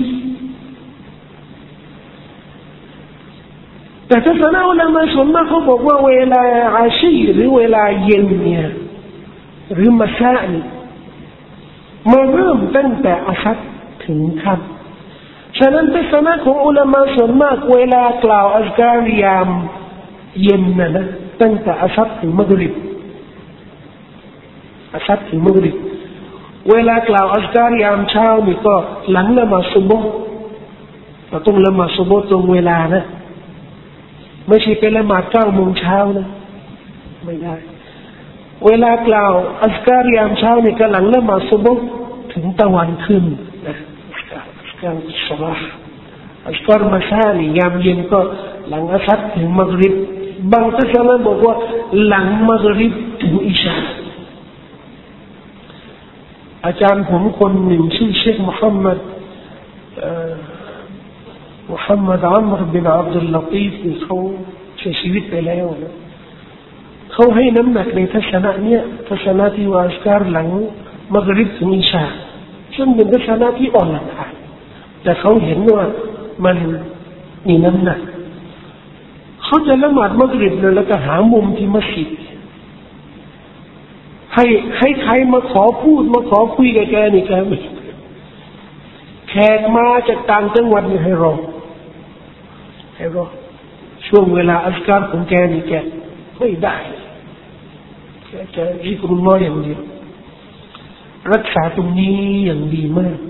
แต่ทัศนะอุลามะส่วนมากเขาบอกว่าเวลาอาชีหรือเวลาเย็นเนี่ยหรือมะซาเนี่ยมาเริ่มตั้งแต่อัสรถึงค่ำฉะนั้นทัศนะของอุลามะส่วนมากเวลากล่าวอัซการยามเย็นนะนะตั้งแต่อัสรถึงมักริบอัสรถึงมักริบเวลากล่าวอัซการยามเช้านี่ก็หลังละหมาดซุบฮ์เราต้องละหมาดซุบฮ์ตรงเวลานะไม่ใช่เป็นละหมาดเก้าโมงเช้านะไม่ได้เวลากล่าวอัซการยามเช้านี่ก็หลังละหมาดซุบฮ์ถึงตะวันขึ้นนะอัซการอัสบาห์อัซการมัสานี่ยามเย็นก็หลังอัสรถึงมักริบบางทัศนะบอกว่าหลังมักริบถึงอิชาอาจารย์ผมคนหนึ่งชื่อเชคมุฮัมมัดมุฮัมมัดอัมรบินอับดุลลาตีฟเขาเสียชีวิตไปแล้วนะเขเขาให้น้ำหนักในทัศนะเนี่ยทัศนะที่ว่าอัสการหลังมักริบถึงอิชาซึ่งเป็นทัศนะที่อ่อนหลักฐานแต่เขาเห็นว่ามันมีน้ำหนักเขาจะละหมาดมักริบเลยแล้วก็หามุมที่มัสยิดให้ให้ใครมาขอพูดมาขอคุยกับแกนี่แกไม่แขกมาจากต่างจังหวัดนี่ให้รอให้รอช่วงเวลาอัสการของแกนี่แกไม่ได้แกจะริกรุลลอฮ์อย่างเดียวรักษาตรงนี้อย่างดีมาก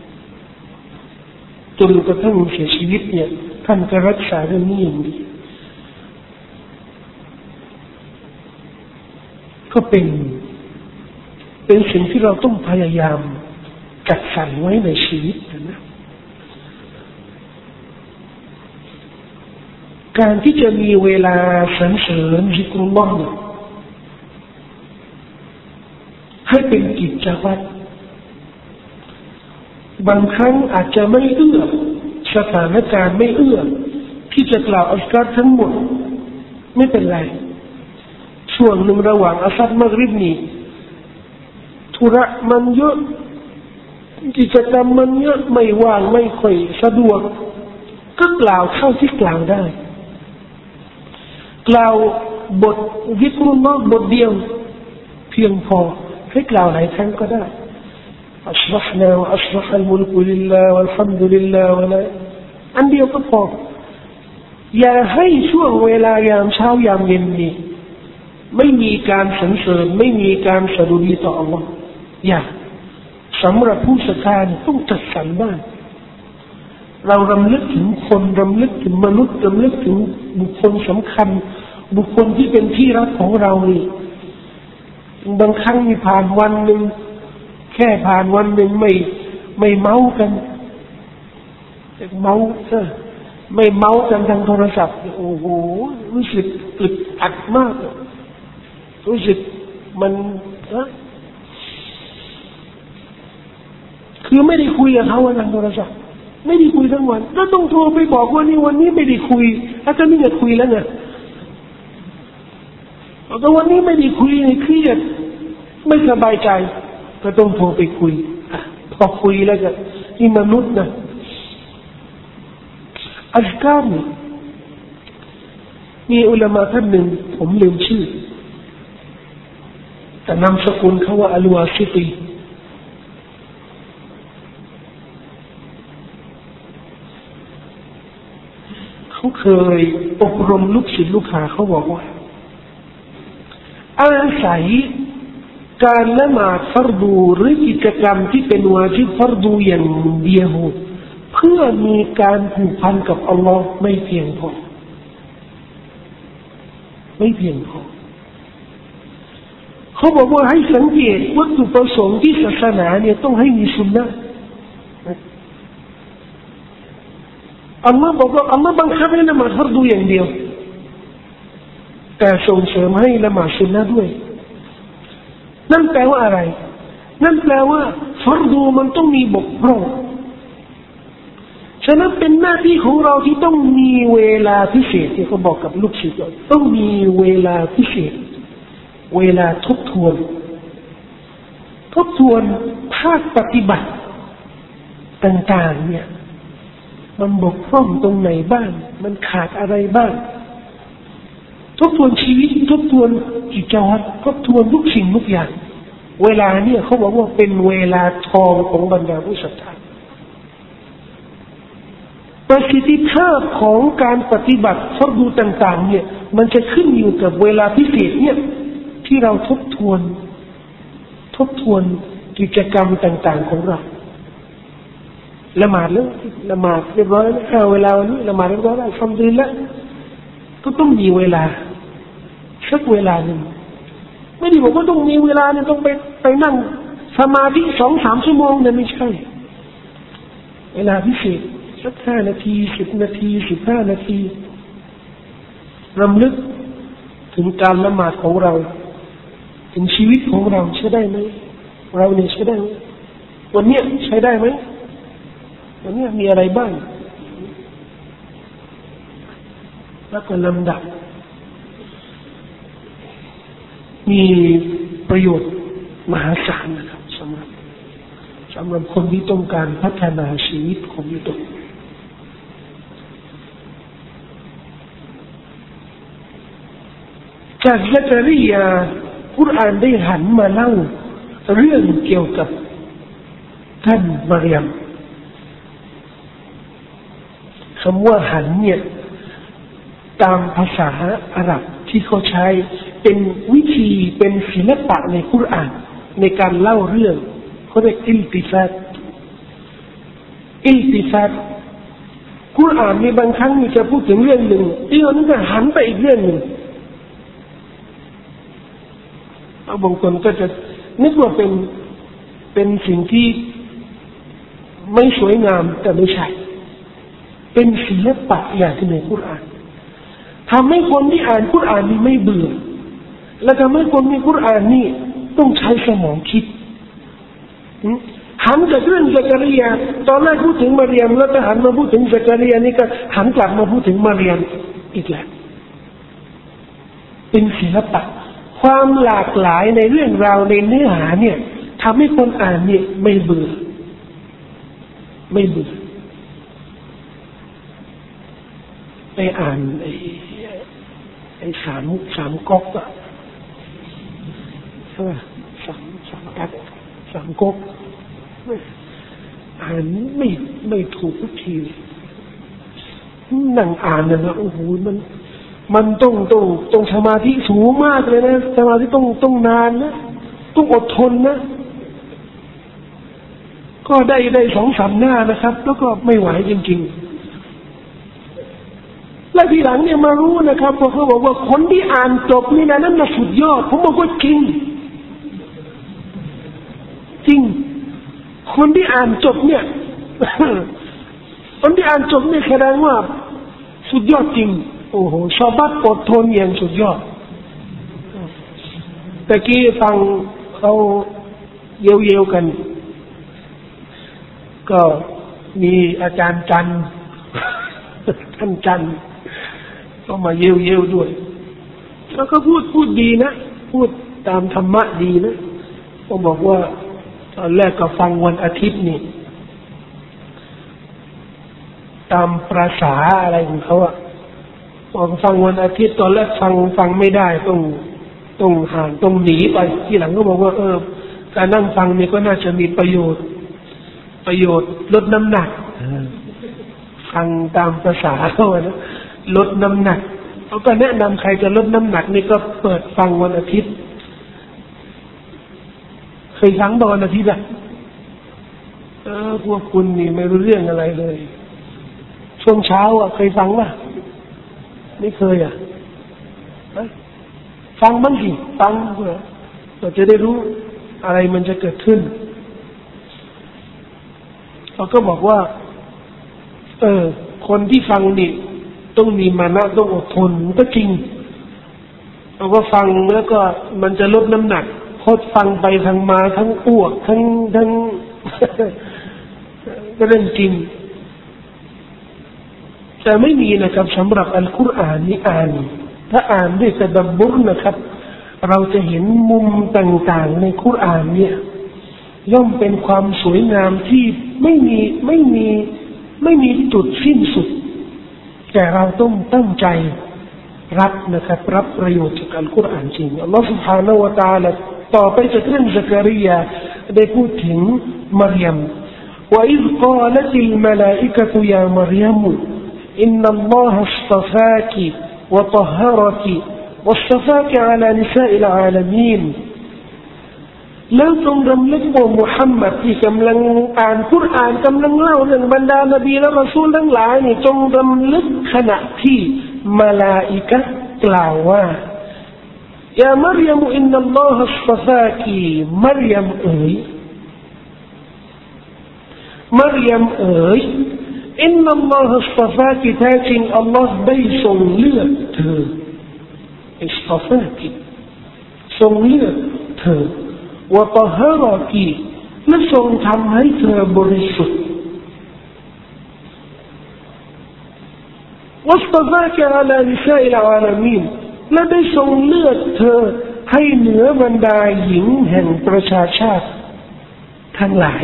จนกระทั่งเสียชีวิตเนี่ยท่านก็รักษาเรื่องนี้อย่างดีก็เป็นเป็นสิ่งที่เราต้องพยายามจัดสรรไว้ในชีวิตนะการที่จะมีเวลาสรรเสริญซิกรุลลอฮ์ให้เป็นกิจวัตรบางครั้งอาจจะไม่เอื้อสถานการณ์ไม่เอื้อที่จะกล่าวอัสการทั้งหมดไม่เป็นไรช่วงหนึ่งระหว่างอัสรมักริบนี่ธุระมันเยอะกิจกรรมมันเยอะไม่ว่างไม่ค่อยสะดวกก็กล่าวเท่าที่กล่าวได้กล่าวบทซิกรุลลอฮ์บทเดียวเพียงพอให้กล่าวหลายครั้งก็ได้อัศบะฮ์นาอัศบะฮ์อัลมุลกุลิลลาฮ์วัลฮัมดุลิลลาฮ์วะลาอันเดียวก็พออย่าให้ช่วงเวลายามเช้ายามเย็นนี้ไม่มีการสรรเสริญไม่มีการสดุดีต่ออัลลอฮ์อย่าสำหรับผู้ศรัทธาต้องจัดสรรบ้างเรารำลึกถึงคนรำลึกถึงมนุษย์รำลึกถึงบุคคลสำคัญบุคคลที่เป็นที่รักของเรานี่บางครั้งมีผ่านวันหนึ่งแค่ผ่านวันหนึ่งไม่ไม่เมากันเมาเออไม่เมากันทางโทรศัพท์โอ้โหรู้สึกอึดอัดมากรู้สึกมันนะคือไม่ได้คุยกับเขาทางโทรศัพท์ไม่ได้คุยทั้งวันแล้วต้องโทรไปบอกว่านี่วันนี้ไม่ได้คุยแล้วก็นี่จะคุยแล้วไงแต่วันนี้ไม่ได้คุยเครียดไม่สบายใจก็ต้องโทรไปคุยพอคุยแล้วก็นี่มนุษย์นะอัสการ์มีอุลามะท่านหนึ่งผมลืมชื่อแต่นามสกุลเขาว่าอัลวาซิตีเขาเคยอบรมลูกศิษย์ลูกหาเขาบอกว่าอาศัยการละหมาดฟัรดูหรือกิจกรรมที่เป็นวาญิบฟัรดูอย่างเดียวเพื่อมีการผูกพันกับอัลลอฮ์ไม่เพียงพอไม่เพียงพอเขาบอกว่าให้สังเกตวัตถุประสงค์ที่ศาสนาเนี่ยต้องให้มีสุนนะอัลลอฮ์บอกว่าอัลลอฮ์บังคับให้ละหมาดฟัรดูอย่างเดียวแต่ส่งเสริมให้ละหมาดสุนนะด้วยนั่นแปลว่าอะไรนั่นแปลว่าฟัรดูมันต้องมีบกพร่องฉะนั้นเป็นหน้าที่ของเราที่ต้องมีเวลาพิเศษที่เขาบอกกับลูกศิษย์ต้องมีเวลาพิเศษเวลาทบทวนทบทวนภาคปฏิบัติต่างๆเนี่ยมันบกพร่องตรงไหนบ้างมันขาดอะไรบ้างทบทวนชีวิตทบทวนกิจวัตรทบทวนทุกสิ่งทุกอย่างเวลาเนี่ยเขาบอกว่าเป็นเวลาทองของบรรดาผู้ศรัทธาประสิทธิภาพของการปฏิบัติฟัรดูต่างๆเนี่ยมันจะขึ้นอยู่กับเวลาพิเศษเนี่ยที่เราทบทวนทบทวนกิจกรรมต่างๆของเราละหมาดแล้วละหมาดเรียบร้อยแล้วเวลาวันนี้ละหมาดเรียบร้อยแล้วทำดีแล้วก็ต้องมีเวลาสักเวลาหนึ่งไม่ได้บอกว่าต้องมีเวลาเนี่ยต้องไปไปนั่งสมาธิสองสามชั่วโมงเนี่ยไม่ใช่เวลาพิเศษสักห้านาทีสิบนาทีสิบห้านาทีรำลึกถึงการละหมาดของเราถึงชีวิตของเราใช้ได้ไหมเราเนี่ยใช้ได้ไหมวันนี้ใช้ได้ไหมวันนี้มีอะไรบ้างแล้วก็ลำดับมีประโยชน์มหาศาลนะครับสำหรับสำหรับคนที่ต้องการพัฒนาชีวิตของตนจากซักริยากุรอานได้หันมาเล่าเรื่องเกี่ยวกับท่านมารยมคำว่าหันเนี่ยตามภาษาอาหรับที่เขาใช้เป็นวิธีเป็นศิลปะในกุรอานในการเล่าเรื่องเขาเรียกอิลติฟาตอิลติฟาตกุรอานมีบางครั้งมีจะพูดถึงเรื่องหนึ่งอีกนั้นก็หันไปอีกเรื่องหนึ่งบางคนก็จะนึกว่าเป็นเป็นสิ่งที่ไม่สวยงามแต่ไม่ใช่เป็นศิลปะอย่างที่ในกุรอานทำให้คนที่อ่านกุรอานนี่ไม่เบื่อและทำให้คนในกุรอานนี่ต้องใช้สมองคิดหันจากเรื่องซักริยาตอนแรกพูดถึงมารยมแล้วก็หันมาพูดถึงซักริยานี่ก็หันกลับมาพูดถึงมารยมอีกแล้วเป็นศิลปะความหลากหลายในเรื่องราวในเนื้อหาเนี่ยทำให้คนอ่านเนี่ยไม่เบื่อไม่เบื่อไปอ่านไอ้ไอ้สามสามก๊อกอะใช่ไหมสามสามก๊กสามก๊กอ่านไม่ไม่ถูกทุกทีนั่งอ่านนะโอ้โหมันมันต้องต้องต้องสมาธิสูงมากเลยนะสมาธิต้องต้องนานนะต้องอดทนนะก็ได้ได้สองสามหน้านะครับแล้วก็ไม่ไหวจริงๆและทีหลังเนี่ยมารู้นะครับพอเขาบอกว่าคนที่อ่านจบนี่นะนั่นน่ะสุดยอดผมบอกว่าจริงจริงคนที่อ่านจบเนี่ย คนที่อ่านจบเนี่ยแสดงว่าสุดยอดจริงโอ้โหชาวบ้านอดทนอย่างสุดยอดตะกี้ฟังเขาเยี่ยวเยี่ยวกันก็มีอาจารย์จันท่านจันก็มาเยี่ยวเยี่ยวด้วยแล้วก็พูดพูดดีนะพูดตามธรรมะดีนะก็บอกว่าตอนแรกก็ฟังวันอาทิตย์นี่ตามประสาอะไรของเขาอะพอฟังวันอาทิตย์ตอนแรกฟังฟังไม่ได้ต้องต้องห่างต้องหนีไปทีหลังก็บอกว่าเออการนั่งฟังนี่ก็น่าจะมีประโยชน์ประโยชน์ลดน้ำหนักฟังตามภาษาเขาอะนะลดน้ำหนักเขาก็แนะนำใครจะลดน้ำหนักนี่ก็เปิดฟังวันอาทิตย์เคยฟังตอนอาทิตย์อ่ะเออพวกคุณนี่ไม่รู้เรื่องอะไรเลยช่วงเช้าอ่ะเคยฟังป่ะไม่เคยอ่ะฟังบ้างสิฟังเพื่อเราจะได้รู้อะไรมันจะเกิดขึ้นเขาก็บอกว่าเออคนที่ฟังนี่ต้องมีมานะต้องอดทนก็จริงเราก็ฟังแล้วก็มันจะลดน้ำหนักพอฟังไปทั้งมาทั้งอ้วกทั้งทั้ง ก็เรื่องจริงแต่ไม่มีนะครับสำหรับอัลกุรอานนี่อ่านถ้าอ่านด้วยตะดับบุรนะครับเราจะเห็นมุมต่างๆในกุรอานเนี่ยย่อมเป็นความสวยงามที่ไม่มีไม่มีไม่มีจุดสิ้นสุดแต่เราต้องตั้งใจรับนะครับรับประโยชน์จากอัลกุรอานจริงอัลลอฮฺ سبحانه และ تعالى ต่อไปจากเรื่องซักริยาได้พูดถึงมารยมوإذ قالت الملائكة يا مريم إن الله اصطفاك وطهرك واصطفاك على نساء العالمين แล้วจงรำลึกว่ามุฮัมมัดที่กำลังอ่านกุรอานกำลังเล่าเรื่องบรรดานบีและรอซูลทั้งหลายนี่จงรำลึกขณะที่มลาอิกะห์กล่าวว่ายามารยมอินนัลลอฮฺอัศฏฟากีมารยมเอ๋ยมารยมเอ๋ยอินนัลลอฮฺอัศฏฟากีแท้จริงอัลลอฮฺได้ทรงเลือกเธออัศฏฟากีทรงเลือกเธอวะตะฮะรอกีและทรงทำให้เธอบริสุทธิ์วัสตฟาคอาลานิซาอิลอาลามีนและได้ทรงเลือกเธอให้เหนือบรรดาหญิงแห่งประชาชาติทั้งหลาย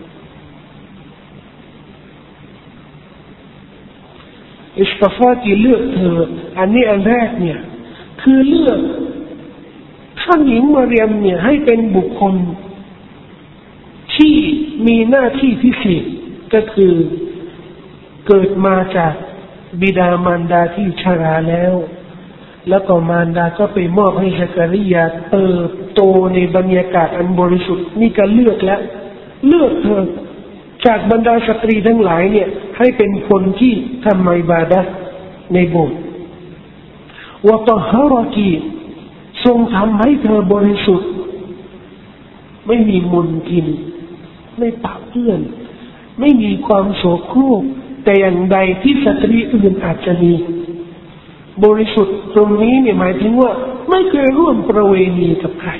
อิสตาฟาที่เลือกเธออันนี้อันแรกเนี่ยคือเลือกท่านหญิงมาเรียมเนี่ยให้เป็นบุคคลที่มีหน้าที่พิเศษก็คือเกิดมาจากบิดามารดาที่ชราแล้วแล้วก็มารดาก็ไปมอบให้ซักริยาเติบโตในบรรยากาศอันบริสุทธิ์นี่ก็เลือกแล้วเลือกเธอจากบรรดาสตรีทั้งหลายเนี่ยให้เป็นคนที่ทำอิบาดะห์ในโบสถ์วะตะฮาระกีทรงทำให้เธอบริสุทธิ์ไม่มีมลทินไม่ปะเปื้อนไม่มีความโสโครกแต่อย่างใดที่สตรีอื่นอาจจะมีบริสุทธิ์ตรงนี้เนี่ยหมายถึงว่าไม่เคยร่วมประเวณีกับใคร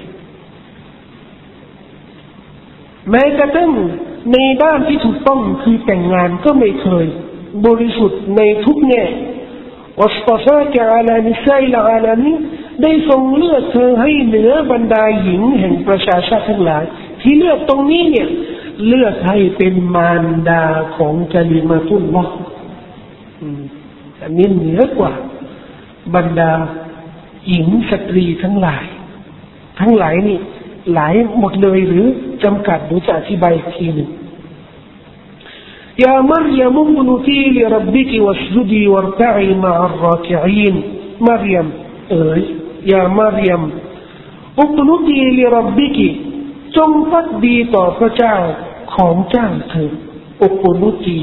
แม้กระทั่งในด้านที่ถูกต้องคือแต่งงานก็ไม่เคยบริสุทธิ์ในทุกแง่วัสตฟาจะอาลานิสัยละอาลานี้ได้ทรงเลือกเธอให้เหนือบรรดาหญิงแห่งประชาชาติทั้งหลายที่เลือกตรงนี้เนี่ยเลือกให้เป็นมารดาของกะลิมาตุลลอฮ์อันนี้เหนือกว่าบรรดาหญิงสตรีทั้งหลายทั้งหลายนี่หลายหมดเลยหรือจำกัดหรือจะอธิบายอีกทีหนึ่งยามัรยมอุนุตีลิรับบิกวัสจุดีวัรตะอีมะอัรราคิอีนมัรยมเอ๋ยยามัรยมอุนุตีลิรับบิกจงพักดีต่อพระเจ้าของเจ้าเถิดอุนุตี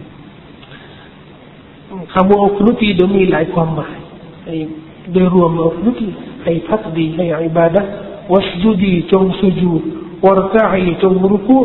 คำว่าอุนุตีเดี๋ยวมีหลายความหมายโดยรวมอุนุตีให้พักดีให้อิบาดะห์วัสจุดีจงสุญูดวัรกะอีจงรุกู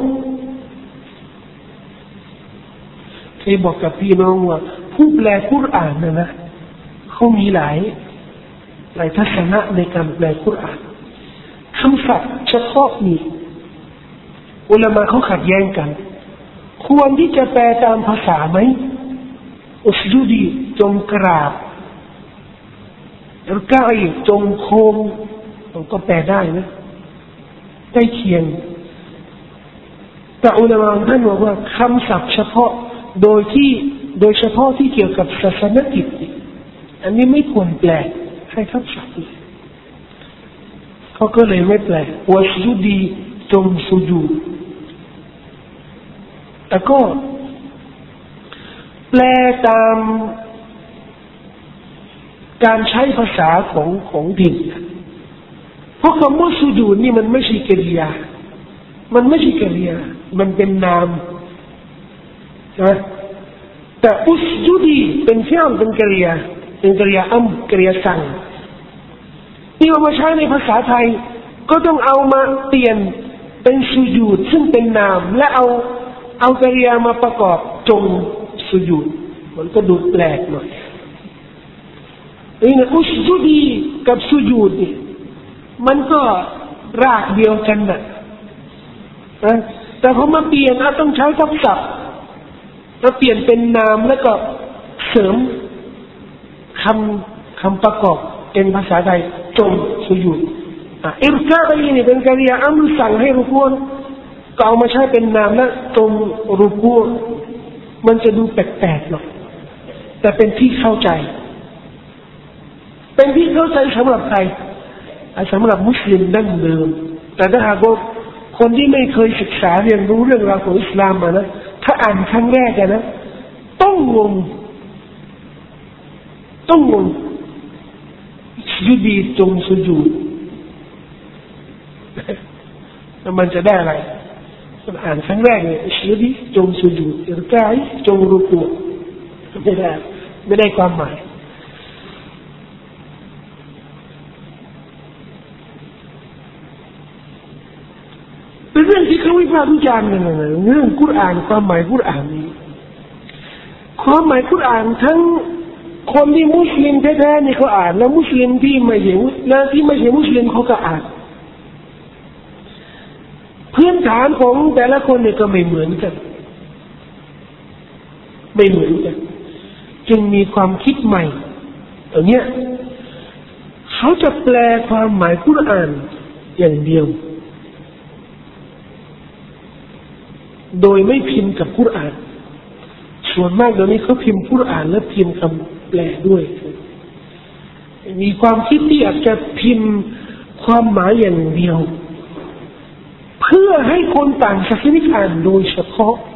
เคยบอกกับพี่น้องว่าผู้แปลกุรอานนะนะเขามีหลายหลายทัศนะในการแปลกุรอานคำศัพท์เฉพาะนี้อุลามะเขาขัดแย้งกันควรที่จะแปลตามภาษาไหมอุสจุดีจงกราบวัรกะอีจงโค้งมันก็แปลได้นะใกล้เคียงแต่อุลามะท่านบอกว่าคำศัพท์เฉพาะโดยที่โดยเฉพาะที่เกี่ยวกับศาสนกิจอันนี้ไม่ควรแปลให้คำศัพท์เขาก็เลยไม่แปลวัสจุดีจงสุญูดแต่ก็แปลตามการใช้ภาษาของของดินเพราะคำว่าสุญูดนี่มันไม่ใช่กริยามันไม่ใช่กริยามันเป็นนามนะแต่อุสจุดีเป็นเชื่อมเป็นกริยาเป็นกริยาอัมกริยาสั่งที่เอามาใช้ในภาษาไทยก็ต้องเอามาเปลี่ยนเป็นสุญูดซึ่งเป็นนามและเอาเอากริยามาประกอบจงสุญูดมันก็ดูแปลกหน่อยนี่นะอุสจุดีกับสุญูดนี่มันก็รากเดียวกันนะแต่พอมาเปลี่ยนเราต้องใช้ทับศัพท์แล้วเปลี่ยนเป็นนามแล้วก็เสริมคำคำประกอบเป็นภาษาไทยจงสุญูดอิรกะอีนี่เป็นกริยาอัมรสั่งให้รุกูก็เอามาใช้เป็นนามแล้วจงรุกูมันจะดูแปลกๆหน่อยแต่เป็นที่เข้าใจเป็นที่เข้าใจสำหรับใครสำหรับมุสลิมดั้งเดิมแต่ถ้าหากว่าคนที่ไม่เคยศึกษาเรียนรู้เรื่องราวของอิสลามมานะถ้าอ่านครั้งแรกนะต้องงงต้องงงสุดีจงสุญูดแล้วมันจะได้อะไรอ่านครั้งแรกเนี่ยสุดีจงสุญูดอิรกะอีจงรุกูไม่ได้ไม่ได้ความหมายเป็นเรื่องที่เขาวิพากษ์วิจารณ์กันนะเรื่องกุรอานความหมายกุรอานนี้ความหมายกุรอานทั้งคนที่มุสลิมแท้ๆนี่เขาอ่านแล้วมุสลิมที่ไม่ใช่และที่ไม่ใช่มุสลิมเขาก็อ่านพื้นฐานของแต่ละคนเนี่ยก็ไม่เหมือนกันไม่เหมือนกันจึงมีความคิดใหม่อย่างเนี้ยเขาจะแปลความหมายกุรอานอย่างเดียวโดยไม่พิมพ์กับกุรอานส่วนมากเดี๋ยวนี้เขาพิมพ์กุรอานและพิมพ์คำแปลด้วยมีความคิดที่อยากจะพิมพ์ความหมายอย่างเดียวเพื่อให้คนต่างศาสนาอ่านโดยเฉพาะ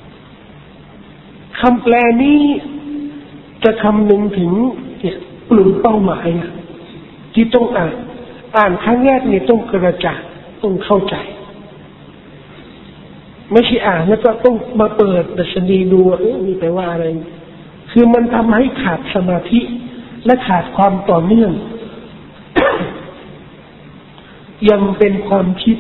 คำแปลนี้จะคำนึงถึงกลุ่มเป้าหมายที่ต้องอ่านอ่านครั้งแรกเนี่ยต้องกระจ่างต้องเข้าใจไม่ใช่อ่านแล้วก็ต้องมาเปิดดัชนีดูเอ๊ะมีแปลว่าอะไรคือมันทำให้ขาดสมาธิและขาดความต่อเนื่อง ยังเป็นความคิด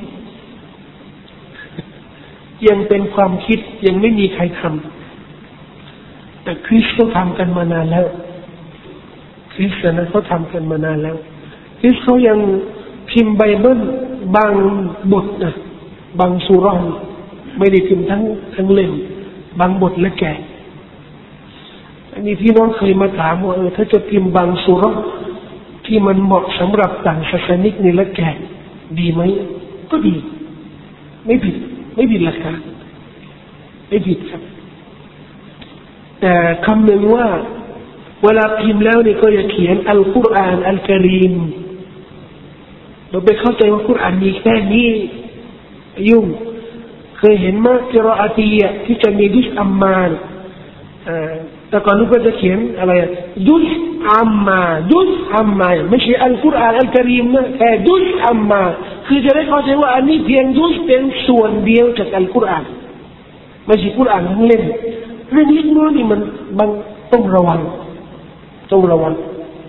ยังเป็นความคิดยังไม่มีใครทำแต่คริสต์เขาทำกันมานานแล้วคริสต์นะเขาทำกันมานานแล้วคริสต์เขายังพิมพ์ไบเบิลบางบทนะบางสุราน์ไม่ได้พิมพ์ทั้งทั้งเล่มบางบทและแกะอันนี้พี่น้องเคยมาถามว่าเออถ้าจะพิมพ์บางสุราน์ที่มันเหมาะสำหรับต่างศาสนิกนี่และแกะดีไหมก็ดีไม่ผิดไม่ผิดหลักการไม่ผิดครับแต่คำหนึ่งว่าเวลาพิมพ์แล้วนี่ก็อย่าเขียนอัลกุรอานอัลกะรีมเราไปเข้าใจว่ากุรอานมีแค่นี้ยุ่งเคยเห็นมั้ยกิรออาตีอะที่จะมีดุสอัมมาอ่าแต่ก่อนนู้นก็จะเขียนอะไรดุสอัมมาดุสอัมมาไม่ใช่อัลกุรอานอัลกะรีมนะแค่ดุสอัมมาคือจะได้เข้าใจว่าอันนี้เพียงดุสเป็นส่วนเดียวจากอัลกุรอานไม่ใช่กุรอานทั้งเล่มเรื่องเล็กน้อยนี่มันบางต้องระวังต้องระวัง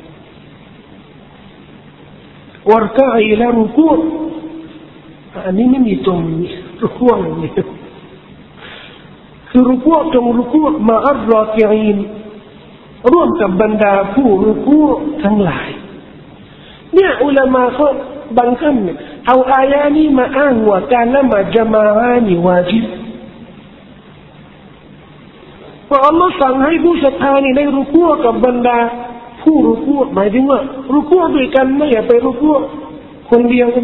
วรกะอิลารุกูอันนี้ไม่มีตรงรุกูอย่างนี้คือรุกูตรงรุกูมาอัลรอกิอีนร่วมกับบรรดาผู้รุกูทั้งหลายเนี่ยอุลามะเขาบางท่านเอาอายะนี้มาอ้างว่าการละหมาดญะมาอะห์นี่วาญิบเพราะอัลลอฮ์สั่งให้ผู้ศรัทธานี่ได้รุกูกับบรรดาผู้รุกูหมายถึงว่ารุกูด้วยกันไม่อย่าไปรุกูคนเดียวกัน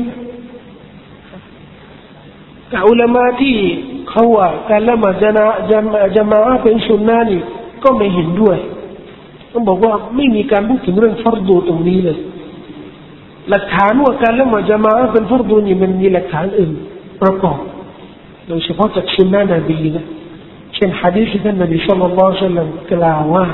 แต่อุลามะที่เขาว่าการละหมาดญะมาญะมาอะห์เป็นสุนนะนี่ก็ไม่เห็นด้วยต้องบอกว่าไม่มีการพูดถึงเรื่องฟัรดูตรงนี้เลยหลักฐานว่าการละหมาดญะมาอะห์เป็นฟัรดูนี่มันมีหลักฐานอื่นประกอบโดยเฉพาะจากสุนนะนบีนะเช่นหะดีษท่านนบีศ็อลลัลลอฮุอะลัยฮิวะซัลลัมกล่าวว่า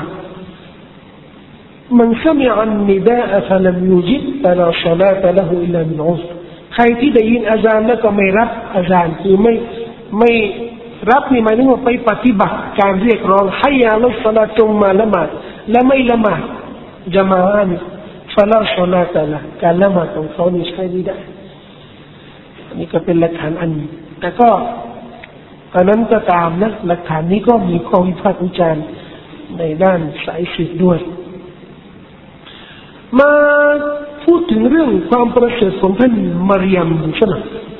من سمع النداء فلم يجب فلا صلاة له إلا من عذر ใครที่ได้ยินอาซานแล้วก็ไม่รับอาซานคือไม่ไม่รับนี่หมายถึงว่าไปปฏิบัติการเรียกร้องให้ยาละศอลาตจงมาละหมาดและไม่ละหมาดญะมาอะห์ฟะลาศอลาตะละการละหมาดของเขานี่ใช้ไม่ได้อันนี้ก็เป็นหลักฐานอันนี้แต่ก็อันนั้นก็ตามนะหลักฐานนี้ก็มีข้อวิพากษ์วิจารณ์ในด้านสายศิษย์ด้วยมาพูดถึงเรื่องความประเสริฐของท่านมารยมใช่ไหม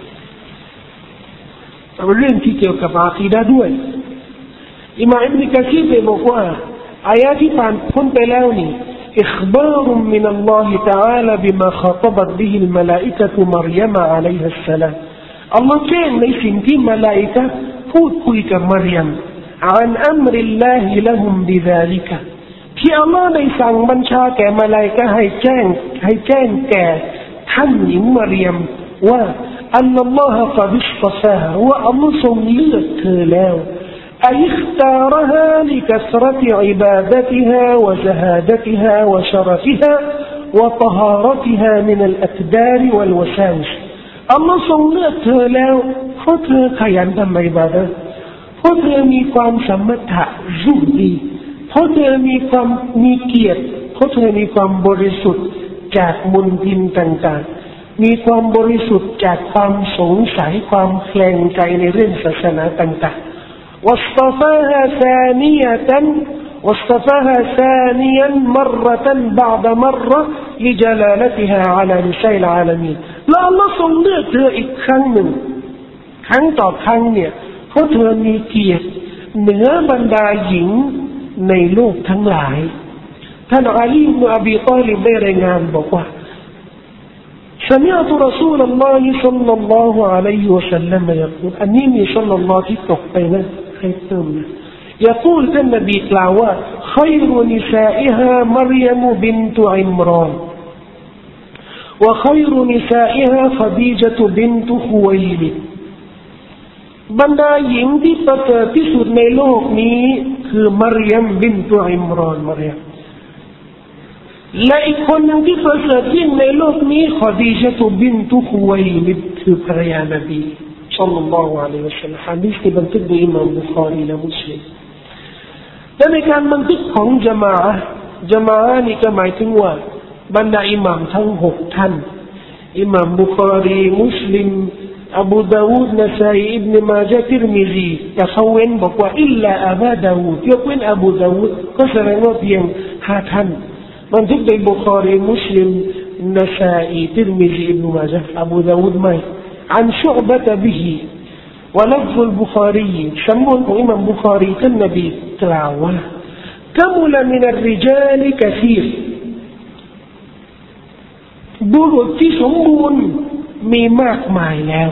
เป็นเรื่องที่เกี่ยวกับอาคีดะห์ด้วยอิมามอิบนุกะซีรได้บอกว่าอายะห์ที่ผ่านพ้นไปแล้วนี่ إخبار من الله تعالى بما خاطبت به الملائكة مريم عليها السلام อัลลอฮ์แจ้งในสิ่งที่มลาอิกะฮ์พูดคุยกับมารยม عن أمر الله لهم بذلك ที่อัลลอฮ์ได้สั่งบัญชาแก่มลาอิกะฮ์ให้แจ้งให้แจ้งแก่ท่านหญิงมารยมว่าอัลลอฮ์قد اصطفاها ว่าอัลลอฮ์ทรงเลือกเธอแล้วأي اختارها لكثرة عبادتها وزهادتها وشرفها وطهارتها من الأكدار والوساوس อัลลอฮ์ทรงเลือกเธอแล้วเพราะเธอขยันทำอิบาดะห์เพราะเธอมีความสมถะซุฮดีเพราะเธอมีความมีเกียรติเพราะเธอมีความบริสุทธิ์จากมลทินต่างๆมีความบริสุทธิ์จากความสงสัยความแคลงใจในเรื่องศาสนาต่างๆواصطفاها ثانية واصطفاها ثانيا مرة بعد مرة لجلالتها على نساء العالمين แล้วอัลลอฮ์ทรงเลือกเธออีกครั้งหนึ่งครั้งต่อครั้งเนี่ยเพราะเธอมีเกียรติเหนือบรรดาหญิงในโลกทั้งหลายท่านอาลีอิบนุอบีฏอลิบได้รายงานบอกว่า سمعت رسول الله صلى الله عليه وسلم يقول أنني صلى الله عليه وسلم يقول النبي كلاوة خير نسائها مريم بنت عمران وخير نسائها خديجة بنت خويلد บรรดาหญิงที่ประเสริฐที่สุดในโลกนี้คือมารยมบินตุอิมรอนมารยมและอีกคนหนึ่งที่ประเสริฐยิ่งในโลกนี้ขอดีจตุบินตุคุวัยลิดคือภรรยานบีศ็อลลัลลอฮุอะลัยฮิวะซัลลัมหะดีษที่บันทึกโดยอิหม่ามบุคอรีและมุสลิมและในการบันทึกของญะมาอะห์ญะมาอะห์นี่ก็หมายถึงว่าบรรดาอิหม่ามทั้งหกท่านอิหม่ามบุคอรีมุสลิมอบูดาวูดนะซาอีอิบนุมาญะห์ติรมิซีแต่เขาเว้นบอกว่าอิลลาอบูดาวูดยกเว้นอบูดาวูดก็แสดงว่าเพียงห้าท่านบันทึกโดยบุคอรีมุสลิมนะซาอีติรมิซีอิบนุมาญะห์อบูดาวูดไม่ عن شعبة به ولفظ البخاري سمون إمام بخاري النبي كلاوة كمل من الرجال كثير บุรุษที่สมบูรณ์มีมากมายแล้ว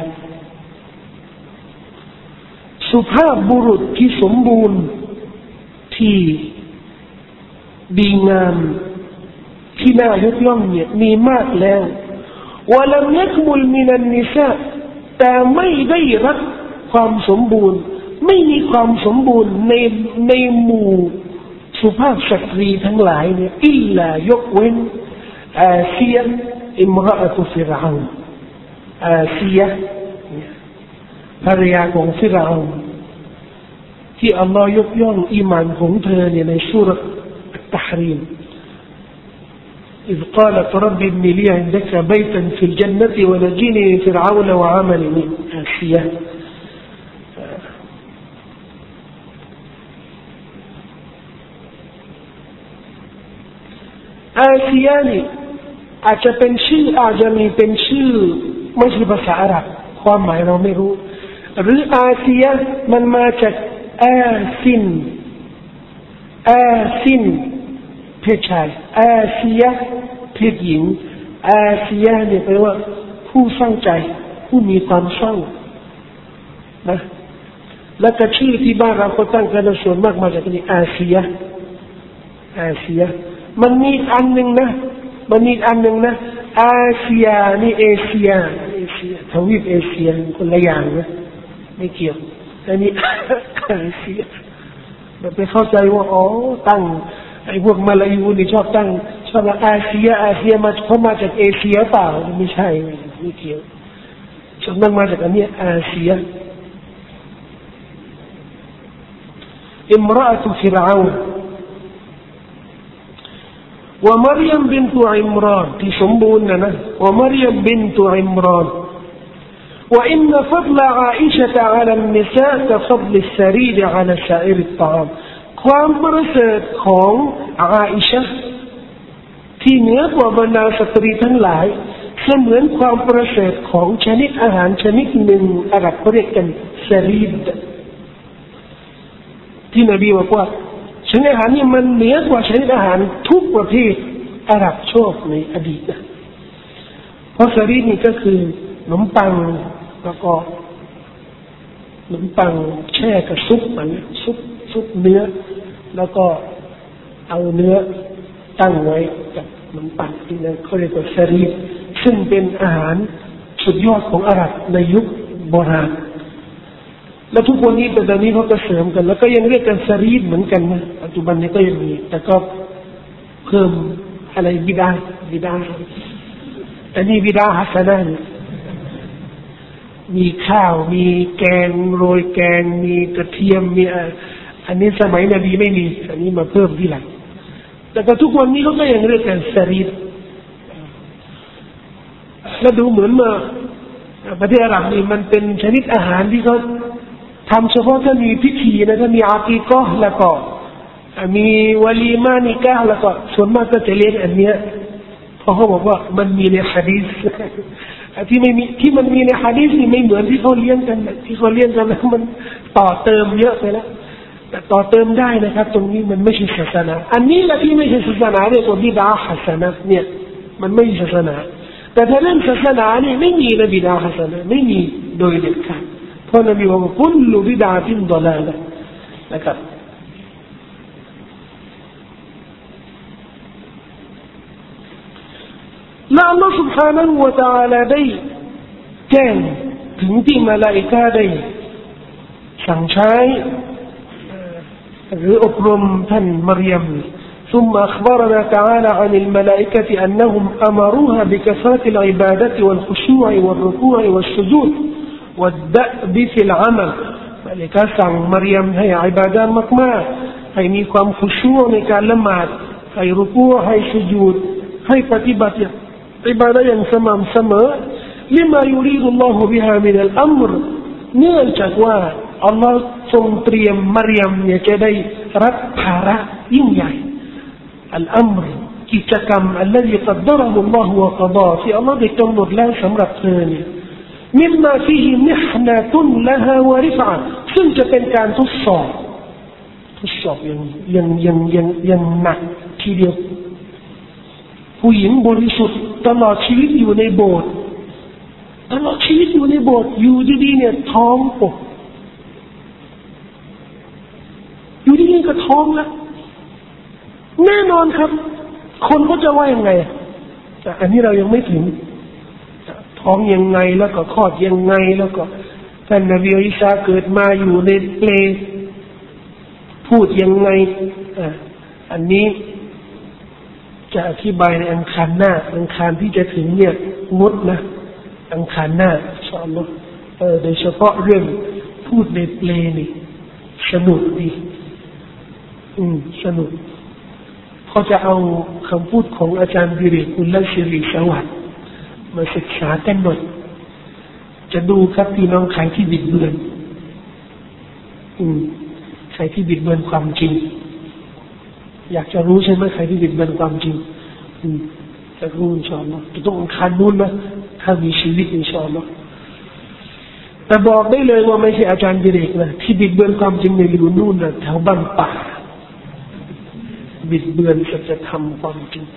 สุภาพบุรุษที่สมบูรณ์ที่ดีงามที่น่ายกย่องเนี่ยมีมากแล้วولم يكمل من النساء แต่ไม่ได้รับความสมบูรณ์ไม่มีความสมบูรณ์ในในหมู่สุภาพสตรีทั้งหลายเนี่ยอิลลายกเว้นอาเซียอิมรอตุฟิรเอานอาเซียภรรยาของฟิรเอานที่อัลลอฮ์ยกย่องอีหม่านของเธอเนี่ยในซูเราะห์อัตตะฮรีมإذ قالت رب ابن لي عندك بيتا في الجنة ونجني من فرعون وعمل من آسيةอาเซียนี่อาจจะเป็นชื่ออาจจะมีเป็นชื่อไม่ใช่ภาษาอาหรับความหมายเราไม่รู้หรืออาเซียมันมาจากอาซินอาซินเพศชายอาเซียเพศหญิงอาเซียเนี่ยแปลว่าผู้เศร้าใจผู้มีความเศร้านะแล้วก็ชื่อที่บ้านเราก็ตั้งกันส่วนมากมาจากนี่อาเซียอาเซียมันมีอันหนึ่งนะมันมีอันหนึ่งนะอาเซียนี่เอเชียเอเชียทวีปเอเชียคนละอย่างนะไม่เกี่ยวอันนี้อาเซียเราไปเข้าใจว่าอ๋อตั้งไอ้พวกมาลายูนี่ชอบตั้งชอบว่าอาเซียอาเซียมาเพราะมาจากเอเชียเปล่าไม่ใช่ไม่เกี่ยวชอบนั่งมาจากอันนี้อาเซียอิมราตุฟิรเอานومريم بنت عمران في سمبوننا ومريم بنت عمران وإن فضل عائشة على النساء كفضل السرير على سائر الطعام ความประเสริฐของอาอิชะห์ที่เหนือกว่าบรรดาสตรีทั้งหลายเสมือนความประเสริฐของชนิดอาหารชนิดหนึ่งอาหรับเรียกกันสรีดที่นบีบอกว่าชนิดอาหารนี้มันเหนือกว่าชนิดอาหารทุกประเภทอาหรับชอบในอดีตนะเพราะสรีดนี่ก็คือขนมปังแล้วก็ขนมปังแช่กับซุปมันซุปซุปเนื้อแล้วก็เอาเนื้อตั้งไว้กับขนมปังที่นั่นเขาเรียกว่าสรีดซึ่งเป็นอาหารสุดยอดของอาหรับในยุคโบราณแล้วทุกวันนี้แต่ตอนนี้เขาก็เสริมกันแล้วก็ยังเรียกกันสรีดเหมือนกันนะปัจจุบันนี้ก็ยังมีแต่ก็เพิ่มอะไรบิดาบิดาอันนี้บิดาฮัสนะมีข้าวมีแกงโรยแกงมีกระเทียมมีอันนี้สมัยนบีไม่มีอันนี้มาเพิ่มที่หลังแต่ก็ทุกวันนี้เขาก็ยังเรียกกันสรีดแล้วดูเหมือนมาประเทศอาหรับนี่มันเป็นชนิดอาหารที่เขาทำเฉพาะถ้ามีพิธีนะถ้ามีอากีกอฮ์แล้วก็มีวะลีมานิกะฮ์แล้วก็ส่วนมากก็จะเรียกอันเนี้ยเพราะเขาบอกว่ามันมีในหะดีษที่ไม่มีที่มันมีในหะดีษนี่ไม่เหมือนที่เขาเลี้ยงกันที่เขาเลี้ยงกันแล้วมันต่อเติมเยอะไปแล้วแต่ต่อเติมได้นะครับตรงนี้มันไม่ใช่ศาสนาอันนี้แหละที่ไม่ใช่ศาสนาเรียกว่าบิดาฮัสนะเนี่ยมันไม่ใช่ศาสนาแต่ถ้าเรื่องศาสนานี่ไม่มีนะบิดาฮัสนะไม่มีโดยเด็ดขาดเพราะนบีบอกว่ากุลลุบิดาตินดอลาละนะครับและอัลลอฮฺ سبحانه และ تعالى ได้แจ้งถึงที่มลาอิกะห์ได้สั่งใช้หรืออบรมท่านมารยม ثم أخبرنا تعالى عن الملائكة أنهم أمروها بكثرة العبادة والخشوع والركوع والسجود والدأب في العمل มลาอิกะห์สั่งมารยมให้อิบาดะห์มากๆให้มีความขุชูอ์ในการละหมาดให้รุกูอ์ให้สุญูดให้ปฏิบัติอิบาดะห์อย่างสม่ำเสมอ لما يريد الله بها من الأمر เนื่องจากว่าอัลลอฮ์ทรงเตรียมมารยมเนี่ยจะได้รับภาระยิ่งใหญ่อัลอัมรกิจกรรม الذي قدره الله وقضاه ที่อัลลอฮ์ได้กำหนดแล้วสำหรับเธอเนี่ย مما فيه محنة لها ورفعة ซึ่งจะเป็นการทดสอบทดสอบอย่างอย่างอย่างอย่างอย่างหนักทีเดียวผู้หญิงบริสุทธิ์ตลอดชีวิตอยู่ในโบสถ์ตลอดชีวิตอยู่ในโบสถ์อยู่ดีๆเนี่ยท้องปกอยู่ดีๆก็ท้องแล้วแน่นอนครับคนก็จะว่ายังไงแต่อันนี้เรายังไม่ถึงท้องยังไงแล้วก็คลอดยังไงแล้วก็ท่านนบีอีสาเกิดมาอยู่ในเปลพูดยังไงอ่ะอันนี้จะอธิบายในอังคารหน้าอังคารที่จะถึงเนี่ยงดนะอังคารหน้าอินชาอัลลอฮ์เออโดยเฉพาะเรื่องพูดในเปลนี่สนุกดีอืมสนุกเขาจะเอาคำพูดของอาจารย์บิริกุลละศิริสวัสดิ์มาศึกษากันหน่อยจะดูครับพี่น้องใครที่บิดเบือนอืมใครที่บิดเบือนความจริงอยากจะรู้ใช่ไหมใครที่บิดเบือนความจริงอืมจะรู้อินชาอัลลอฮ์จะต้องคันนู้นนะถ้ามีชีวิตอินชาอัลลอฮ์แต่บอกได้เลยว่าไม่ใช่อาจารย์บิริกนะที่บิดเบือนความจริงในรูนู่นนะแถวบ้านป่าบิดเบือนสัจธรรมความจริง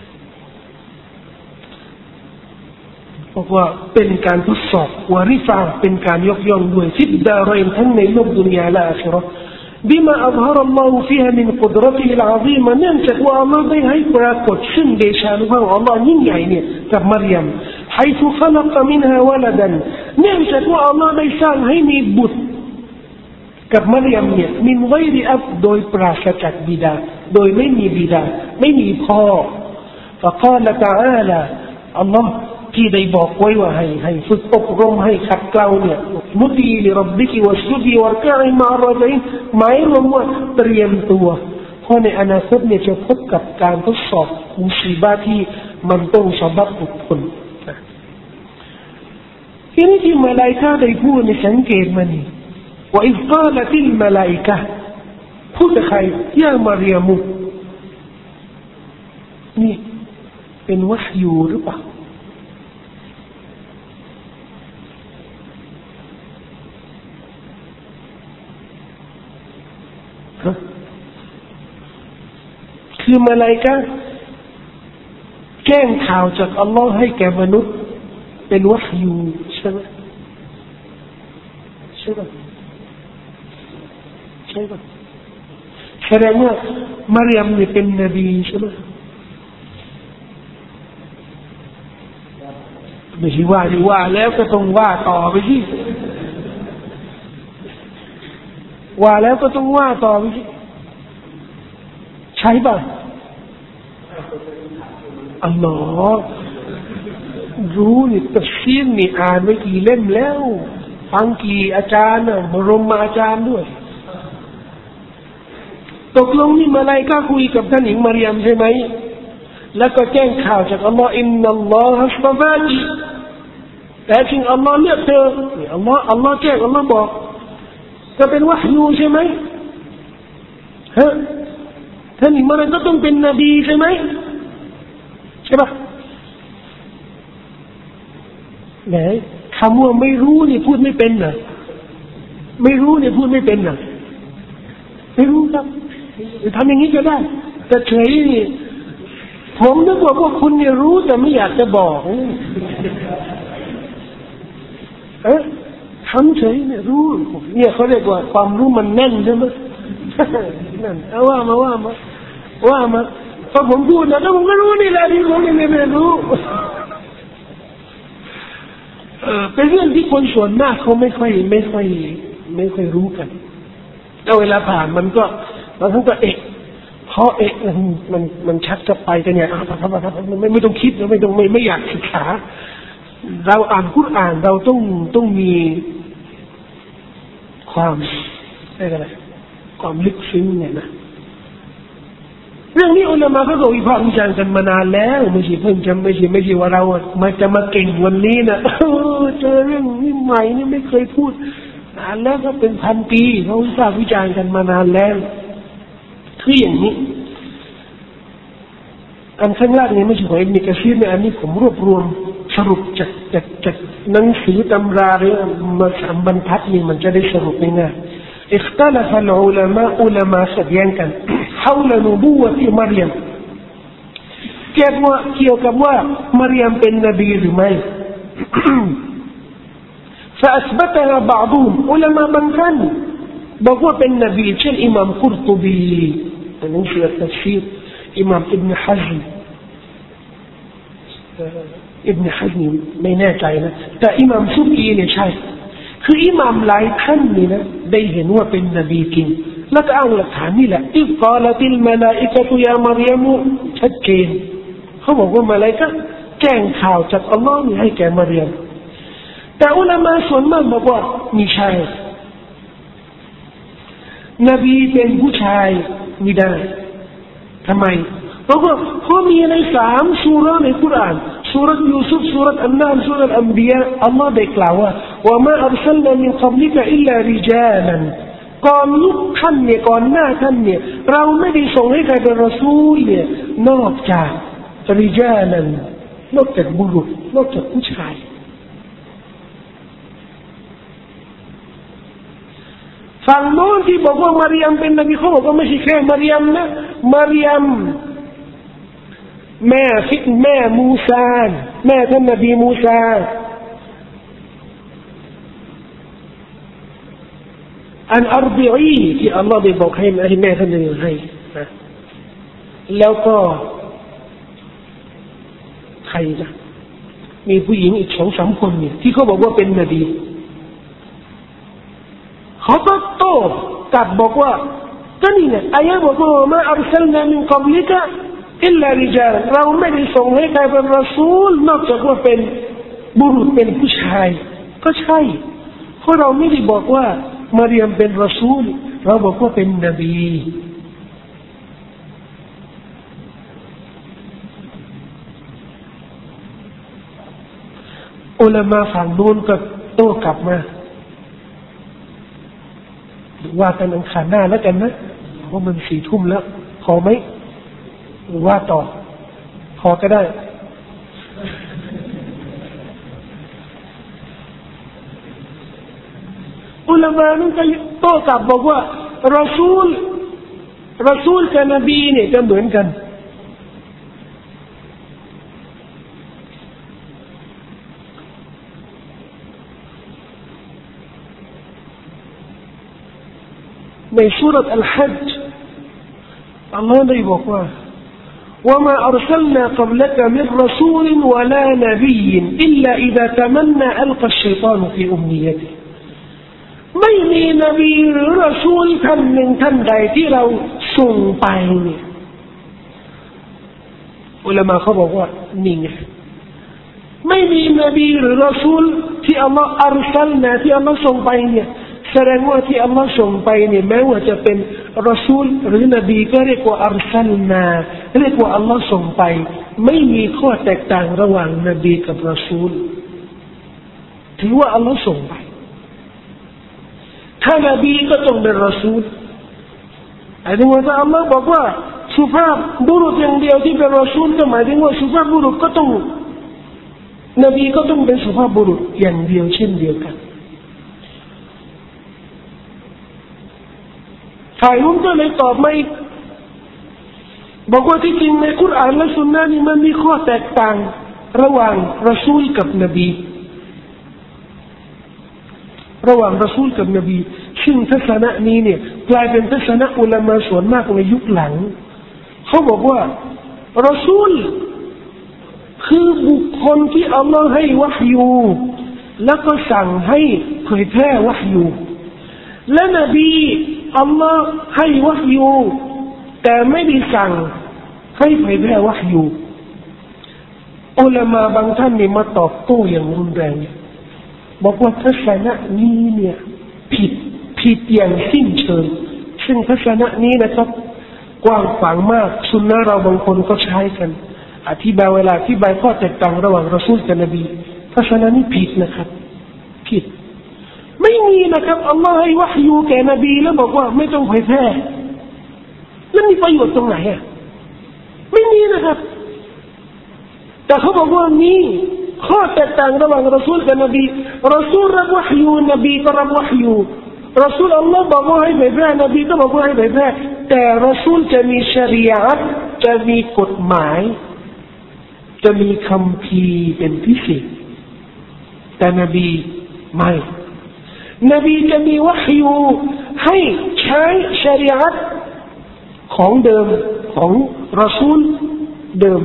เพราะว่าเป็นการทดสอบวาริฟาเป็นการยกย่องด้วยฟิดดารอยน์ทั้งในโลกดุนยาและอาคิเราะห์บิมาอัظฮรอัลลอฮุฟีฮามินกุดเราะติฮิลอะซีมะเนื่องจากว่าอัลลอฮ์ได้ให้ปรากฏซึ่งเดชานุภาพของอัลลอฮ์ยิ่งใหญ่เนี่ยกับมารยมحيث خلق منها ولدا เนื่องจากว่าอัลลอฮ์ได้สร้างให้มีบุตรกับมารยมเนี่ยมินไกรอับโดยปราศจากบิดาโดยไม่มีบิดาไม่มีพ่อ فقال تعالى อัลลอฮ์ที่ได้บอกไว้ว่าให้ให้ฝึกอบรมให้ขัดเกลาเนี่ยมุตีลิร็อบบิกิวัสจุดีวัรกะอิมะรอจัยหมายรวมว่าเตรียมตัวเพราะในอนาคตเนี่ยจะพบกับการทดสอบมุซีบะห์ที่มันต้องสะบัดบุคคลทีนี้ที่มลาอิกะห์ได้พูดในสังเกตมันนี่ว่าอิซกาลติลมลาอิกะห์พูดกับใครยามารยามุนี่เป็นวะห์ยูหรือเปล่าคือมลาอิกะห์แจ้งข่าวจากอัลลอฮ์ให้แก่มนุษย์เป็นวะห์ยูใช่ไหมใช่ไหมใช่ไหมแสดงว่ามารยมนี่เป็นนบีใช่ไหมไม่ใช่ว่าดีว่าแล้วก็ต้องว่าต่อไปที่ว่าแล้วก็ต้องว่าต่อไปที่ใช่ป่ะอัลลอฮ์รู้นี่ตัฟซีรนี่อ่านไว้กี่เล่มแล้วฟังกี่อาจารย์น่ะบรมอาจารย์ด้วยตกลงนี่มลาอิกะห์คุยกับท่านหญิงมารยมใช่ไหมแล้วก็แจ้งข่าวจากอัลลอฮ์อินนัลลอฮะอัสตะฟากีแต่จริงอัลลอฮ์เลือกเธอนี่อัลลอฮ์อัลลอฮ์แจ้งอัลลอฮ์บอกจะเป็นวะห์ยูใช่ไหมฮะท่านหญิงมารยมก็ต้องเป็นนบีใช่ไหมใช่ปะไหนคำว่าไม่รู้นี่พูดไม่เป็นนะไม่รู้นี่พูดไม่เป็นนะไม่รู้ครับทำอย่างนี้ก็ได้แต่เฉยนี่ผมนึกว่าพวกคุณเนี่ยรู้แต่ไม่อยากจะบอกเอ๊ะทำเฉยเนี่ยรู้เนี่ยเขาเรียกว่าความรู้มันแน่นใช่ไหมนั่นเอาว่ามาว่ามาว่ามาพอผมพูดนะแล้วผมก็รู้นี่แหละที่ผมไม่ไม่รู้เออเป็นเรื่องที่คนส่วนมากเขาไม่ค่อยไม่ค่อยไม่ค่อยรู้กันแล้วเวลาผ่านมันก็บางครั้งก็เอะเพราะเอะมันมันมันชักจะไปกันเนี่ยมันไม่ไม่ต้องคิดแล้วไม่ต้องไม่ไม่อยากศึกษาเราอ่านคุรอานเราต้องต้องมีความอะไรความลึกซึ้งเนี่ยนะเรื่องนี้อุลามะเขาก็วิพากษ์วิจารณ์กันมานานแล้วไม่ใช่เพิ่งจะไม่ใช่ไม่ใช่ว่าเรามาจะมาเก่งวันนี้นะเจอเรื่องนี้ใหม่นี่ไม่เคยพูดนานแล้วก็เป็นพันปีเขาวิพากษ์วิจารณ์กันมานานแล้วคืออย่างนี้อันข้างล่างนี้ไม่ใช่ของอิบนุกะซีรเนี่ยอันนี้ผมรวบรวมสรุปจากจากจากหนังสือตำราหรือมาสามบรรทัดนี่มันจะได้สรุปง่ายๆ اختلف العلماء علماء ขัดแย้งกัน حول نبوة مريم เกี่ยวกับเกี่ยวกับว่ามารยมเป็นนบีหรือไม่ فأثبتها بعضهم علماء บางท่านบอกว่าเป็นนบีเช่นอิหม่ามกุรตุบีในหนังสือตัฟซีรอิหม่ามอิบนุฮะซมอิบนุฮะซมไม่แน่ใจนะแต่อิหม่ามซุกีเนี่ยใช่คืออิหม่ามหลายท่านนี่นะได้เห็นว่าเป็นนบีจริงแล้วก็อ้างหลักฐานนี่แหละอิกาลติลมลาอิกะตุยามารยมชัดเจนเขาบอกว่ามาลาอิกะห์แจ้งข่าวจากอัลลอฮ์ให้แก่มารยมแต่อุลามะส่วนมากบอกว่าไม่ใช่นบีเป็นผู้ชายไม่ได้ทำไมเพราะว่าเขามีในสามซูเราะห์ในกุรอานซูเราะห์ยูซุฟซูเราะห์อันนัมซูเราะห์อันบิยาอัลลอฮ์ได้กล่าวว่าว่ามาอัรซัลนามินกับลิกะอิลลาริจาลันก่อนยุคท่านเนี่ยก่อนหน้าท่านเนี่ยเราไม่ได้ส่งให้ใครเป็นรอซูลเนี่ยนอกจากริจาลันนอกจากบุรุษนอกจากผู้ชายฝั่งโน้นที่บอกว่ามารยมเป็นนบีเขาบอกว่าไม่ใช่แค่มารยมนะมารยมแม่ฟิกแม่มูซาแม่ท่านนบีมูซาอันอัรบิอีที่อัลลอฮ์ได้บอกให้ให้แม่ท่านนบีให้แล้วก็ใครนะมีผู้หญิงอีกสองสามคนเนี่ยที่เขาบอกว่าเป็นนบีเขาก็โต้กลับบอกว่าก็นี่ไงอายะบอกว่ามาอัรซัลนามินกับลิกะอิลลาริจาลเราไม่ได้ส่งให้ใครเป็นรอซูลนอกจากว่าเป็นบุรุษเป็นผู้ชายก็ใช่เพราะเราไม่ได้บอกว่ามารยมเป็นรอซูลเราบอกว่าเป็นนบีอุลามะฝั่งนู้นก็โต้กลับมาว่ากันอังคารหน้าแล้วกันนะเพราะมันสี่ทุ่มแล้วพอไหมหรือว่าต่อพอก็ได้อุลามะนั่นก็โต้กลับบอกว่ารอซูลรอซูลกับนบีเนี่ยจะเหมือนกันในซูเราะห์อัลฮัจญ์อัลลอฮ์ได้บอกว่า وما أرسلنا قبلك من رسول ولا نبي إلا إذا تمنى ألقى الشيطان في أمنيته ไม่มีนบีหรือรอซูลท่านหนึ่งท่านใดที่เราส่งไปเนี่ยอุลามะเขาบอกว่านี่ไงไม่มีนบีหรือรอซูลที่อัลลอฮ์อัรซัลนะที่อัลลอฮ์ส่งไปเนี่ยแสดงว่าที่อัลลอฮ์ส่งไปเนี่ยแม้ว่าจะเป็นรอซูลหรือนบีก็เรียกว่าอัรซัลนาเรียกว่าอัลลอฮ์ส่งไปไม่มีข้อแตกต่างระหว่างนบีกับรอซูลถือว่าอัลลอฮ์ส่งไปถ้านบีก็ต้องเป็นรอซูลหมายถึงว่าถ้าอัลลอฮ์บอกว่าสุภาพบุรุษอย่างเดียวที่เป็นรอซูลก็หมายถึงว่าสุภาพบุรุษก็ต้องนบีก็ต้องเป็นสุภาพบุรุษอย่างเดียวเช่นเดียวกันฝ่ายนู้นก็เลยตอบมาอีกบอกว่าที่จริงในกุรอานและสุนนะนี่มันมีข้อแตกต่างระหว่างรอซูลกับนบีระหว่างรอซูลกับนบีซึ่งทัศนะนี้เนี่ยกลายเป็นทัศนะอุลามะส่วนมากในยุคหลังเขาบอกว่ารอซูลคือบุคคลที่อัลลอฮ์ให้วะฮยูแล้วก็สั่งให้เผยแพร่วะฮยูและนบีอัลลอฮ์ให้วะฮยูแต่ไม่ได้สั่งให้เผยแพร่วะฮยูอุลามะบางท่านเนี่ยมาตอบโต้อย่างรุนแรงบอกว่าทัศนะนี้เนี่ยผิดผิดอย่างสิ้นเชิงซึ่งทัศนะนี้นะครับกว้างขวางมากซุนนะเราบางคนก็ใช้กันอธิบายเวลาอธิบายข้อแตกต่างระหว่างรอซูลกับนบีทัศนะนี้ผิดนะครับผิดไม่มีนะครับอัลลอฮ์ให้วะฮยูแก่นบีแล้วบอกว่าไม่ต้องเผยแพร่แล้วมีประโยชน์ตรงไหนอ่ะไม่มีนะครับแต่เขาบอกว่ามีข้อแตกต่างระหว่างรอซูลกับนบีรอซูลรับวะฮยูนบีก็รับวะฮยูรอซูลอัลลอฮ์บอกว่าให้เผยแพร่นบีก็บอกว่าให้เผยแพร่แต่รอซูลจะมีชะรีอะห์จะมีกฎหมายจะมีคัมภีร์เป็นพิเศษแต่นบีไม่นบีจะมีวะฮยูให้ใช้ชะรีอะห์ของเดิมของรอซูลเดิม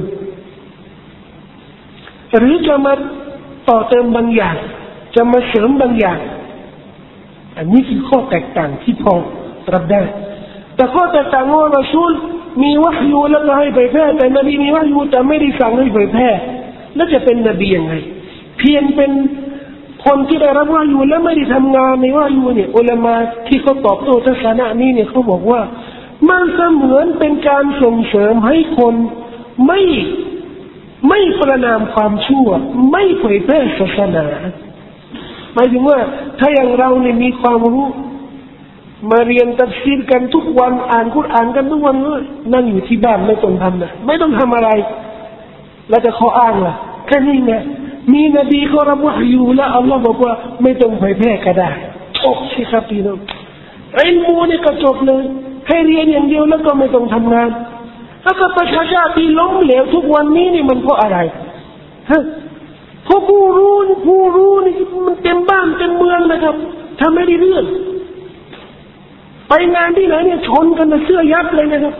หรือจะมาต่อเติมบางอย่างจะมาเสริมบางอย่างอันนี้คือข้อแตกต่างที่พอรับได้แต่ข้อแตกต่างว่ารอซูลมีวะฮยูแล้วก็ให้เผยแพร่แต่นบีมีวะฮยูแต่ไม่ได้สั่งให้เผยแพร่แล้วจะเป็นนบียังไงเพียงเป็นคนที่ได้รับวะฮยูแล้วไม่ได้ทำงานในวะฮยูเนี่ยอุลามะที่เขาตอบโต้ทัศนะนี้เนี่ยเขาบอกว่ามันเสมือนเป็นการส่งเสริมให้คนไม่ไม่ประนามความชั่วไม่เผยแพร่ศาสนาหมายถึงว่าถ้าอย่างเราเนี่ยมีความรู้มาเรียนตัฟซีรกันทุกวันอ่านกุรอานกันทุกวันนั่งอยู่ที่บ้านไม่ต้องทำนะไม่ต้องทำอะไรแล้วจะข้ออ้างล่ะแค่นี้ไงมีนบีเขารับวะฮยูแล้วอัลลอฮ์บอกว่าไม่ต้องเผยแพร่ก็ได้จบสิครับพี่น้องอิลมูนี่ก็จบเลยให้เรียนอย่างเดียวแล้วก็ไม่ต้องทำงานแล้วก็ประชาชาติล้มเหลวทุกวันนี้นี่มันเพราะอะไรฮะเพราะผู้รู้ผู้รู้นี่มันเต็มบ้านเต็มเมืองนะครับทำไม่ได้เรื่องไปงานที่ไหนเนี่ยชนกันเสื้อยับเลยนะครับ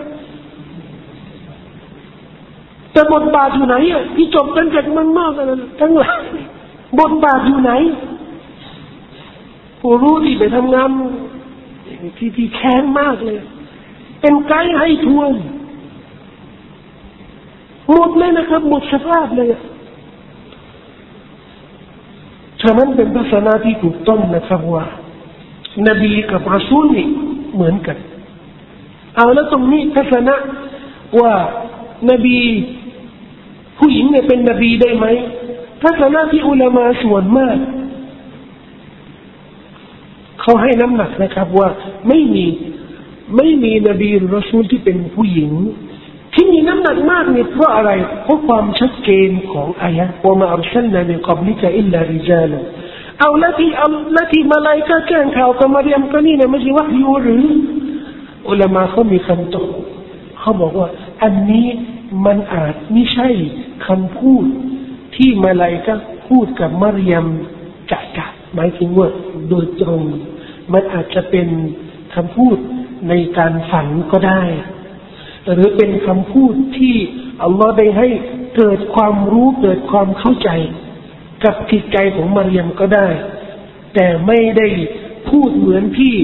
แต่บทบาทอยู่ไหนอ่ะที่จบกันจากเมืองนอกกันทั้งหลายบทบาทอยู่ไหนผู้รู้ที่ไปทำงานที่ที่แข็งมากเลยเป็นไกด์ให้ทวนหมดเลยนะครับหมดสภาพเลยฉะนั้นเป็นทัศนะที่ถูกต้องนะครับว่านบีกับรอซูลนี่เหมือนกันเอาแล้วตรงนี้ทัศนะว่านบีผู้หญิงเนี่ยเป็นนบีได้ไหมทัศนะที่อุลามะส่วนมากเขาให้น้ำหนักนะครับว่าไม่มีไม่มีนบีหรือรอซูลที่เป็นผู้หญิงที่มีน้ำหนักมากเนี่ยเพราะอะไรเพราะความชัดเจนของอายะห์ว่ามาอัรซัลนามินกับลิกะอิลลาริจาลเอาละที่เอาละที่มาลาอิกะห์แจ้งข่าวกับมารยมก็นี่เนี่ยไม่ใช่วะฮยูหรืออุลามะเขามีคำตอบเขาบอกว่าอันนี้มันอาจไม่ใช่คำพูดที่มาลาอิกะห์พูดกับมารยมจะจะหมายถึงว่าโดยตรงมันอาจจะเป็นคำพูดในการฝันก็ได้หรือเป็นคำพูดที่อัลลอฮ์ได้ให้เกิดความรู้เกิดความเข้าใจกับจิตใจของมารยมก็ได้แต่ไม่ได้พูดเหมือนที่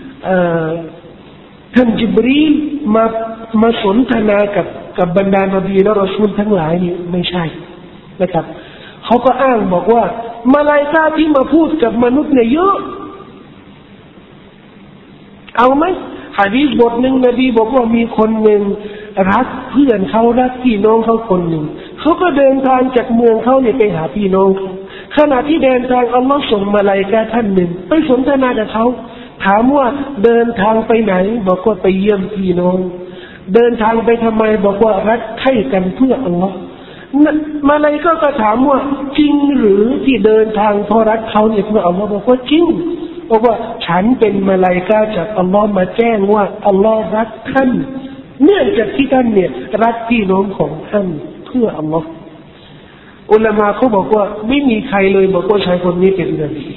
ท่านจิบรีลมามาสนทนากับกับบรรดานบีและรอซูลทั้งหลายนี่ไม่ใช่นะครับเขาก็อ้างบอกว่ามาลาอิกะฮ์ที่มาพูดกับมนุษย์เนี่ยเยอะเอาไหมหะดีษบทหนึ่งนบีบอกว่ามีคนหนึ่งรักเพื่อนเขารักพี่น้องเขาคนหนึ่งเขาก็เดินทางจากเมืองเขาเนี่ยไปหาพี่น้องขณะที่เดินทางอัลลอฮ์ส่งมาลาอิกะฮ์ท่านหนึ่งไปสนทนากับเขาถามว่าเดินทางไปไหนบอกว่าไปเยี่ยมพี่น้องเดินทางไปทำไมบอกว่ารักใคร่กันเพื่ออัลลอฮ์มาลาอิกะฮ์ก็ถามว่าจริงหรือที่เดินทางเพราะรักเขาเนี่ยเพื่ออัลลอฮ์บอกว่าจริงบอกว่าฉันเป็นมาลาอิกะฮ์จากอัลลอฮ์มาแจ้งว่าอัลลอฮ์รักท่านเนื่องจากที่ท่านเนี่ยรักพี่น้องของท่านเพื่ออัลลอฮ์อุลามะเขาบอกว่าไม่มีใครเลยบอกว่าชายคนนี้เป็นนบี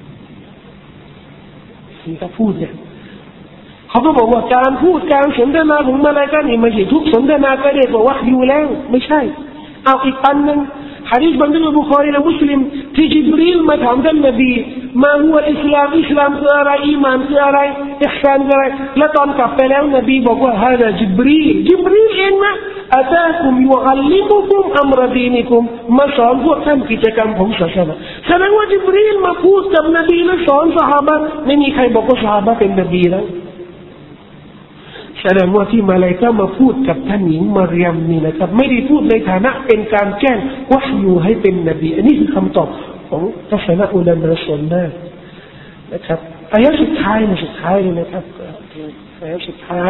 ที่เขาพูดเนี่ยเขาก็บอกว่าการพูดการสนทนาของมลาอิกะฮ์นี่ไม่ใช่ทุกสนทนาก็ได้บอกว่าอยู่แล้วไม่ใช่เอาอีกอันนึงหะดีษบันทึกในบุคอรีและมุสลิมที่จิบรีลมาถามท่านนบีมาฮุวะอิสลามอิสลามคืออะไรอีหม่านคืออะไรอิห์ซานคืออะไรและตอนกลับไปแล้วนบีบอกว่าฮาซาจิบรีลจิบรีลเองนะอะตาคุมยุอัลลิมุคุมอัมรดีนิคุมมาสอนพวกท่านกิจกรรมของศาสนาแสดงว่าจิบรีลมาพูดกับนบีและสอนซอฮาบะห์ไม่มีใครบอกว่าซอฮาบะห์เป็นนบีแล้วแสดงว่าที่มาเลย์ก็มาพูดกับท่านหญิงมารยมนี่นะครับไม่ได้พูดในฐานะเป็นการแจ้งวะฮยูให้เป็นนบีอันนี้คือคำตอบของทัศนะอุลามะส่วนมากนะครับอายะสุดท้ายนะสุดท้ายเลยนะครับอายะสุดท้าย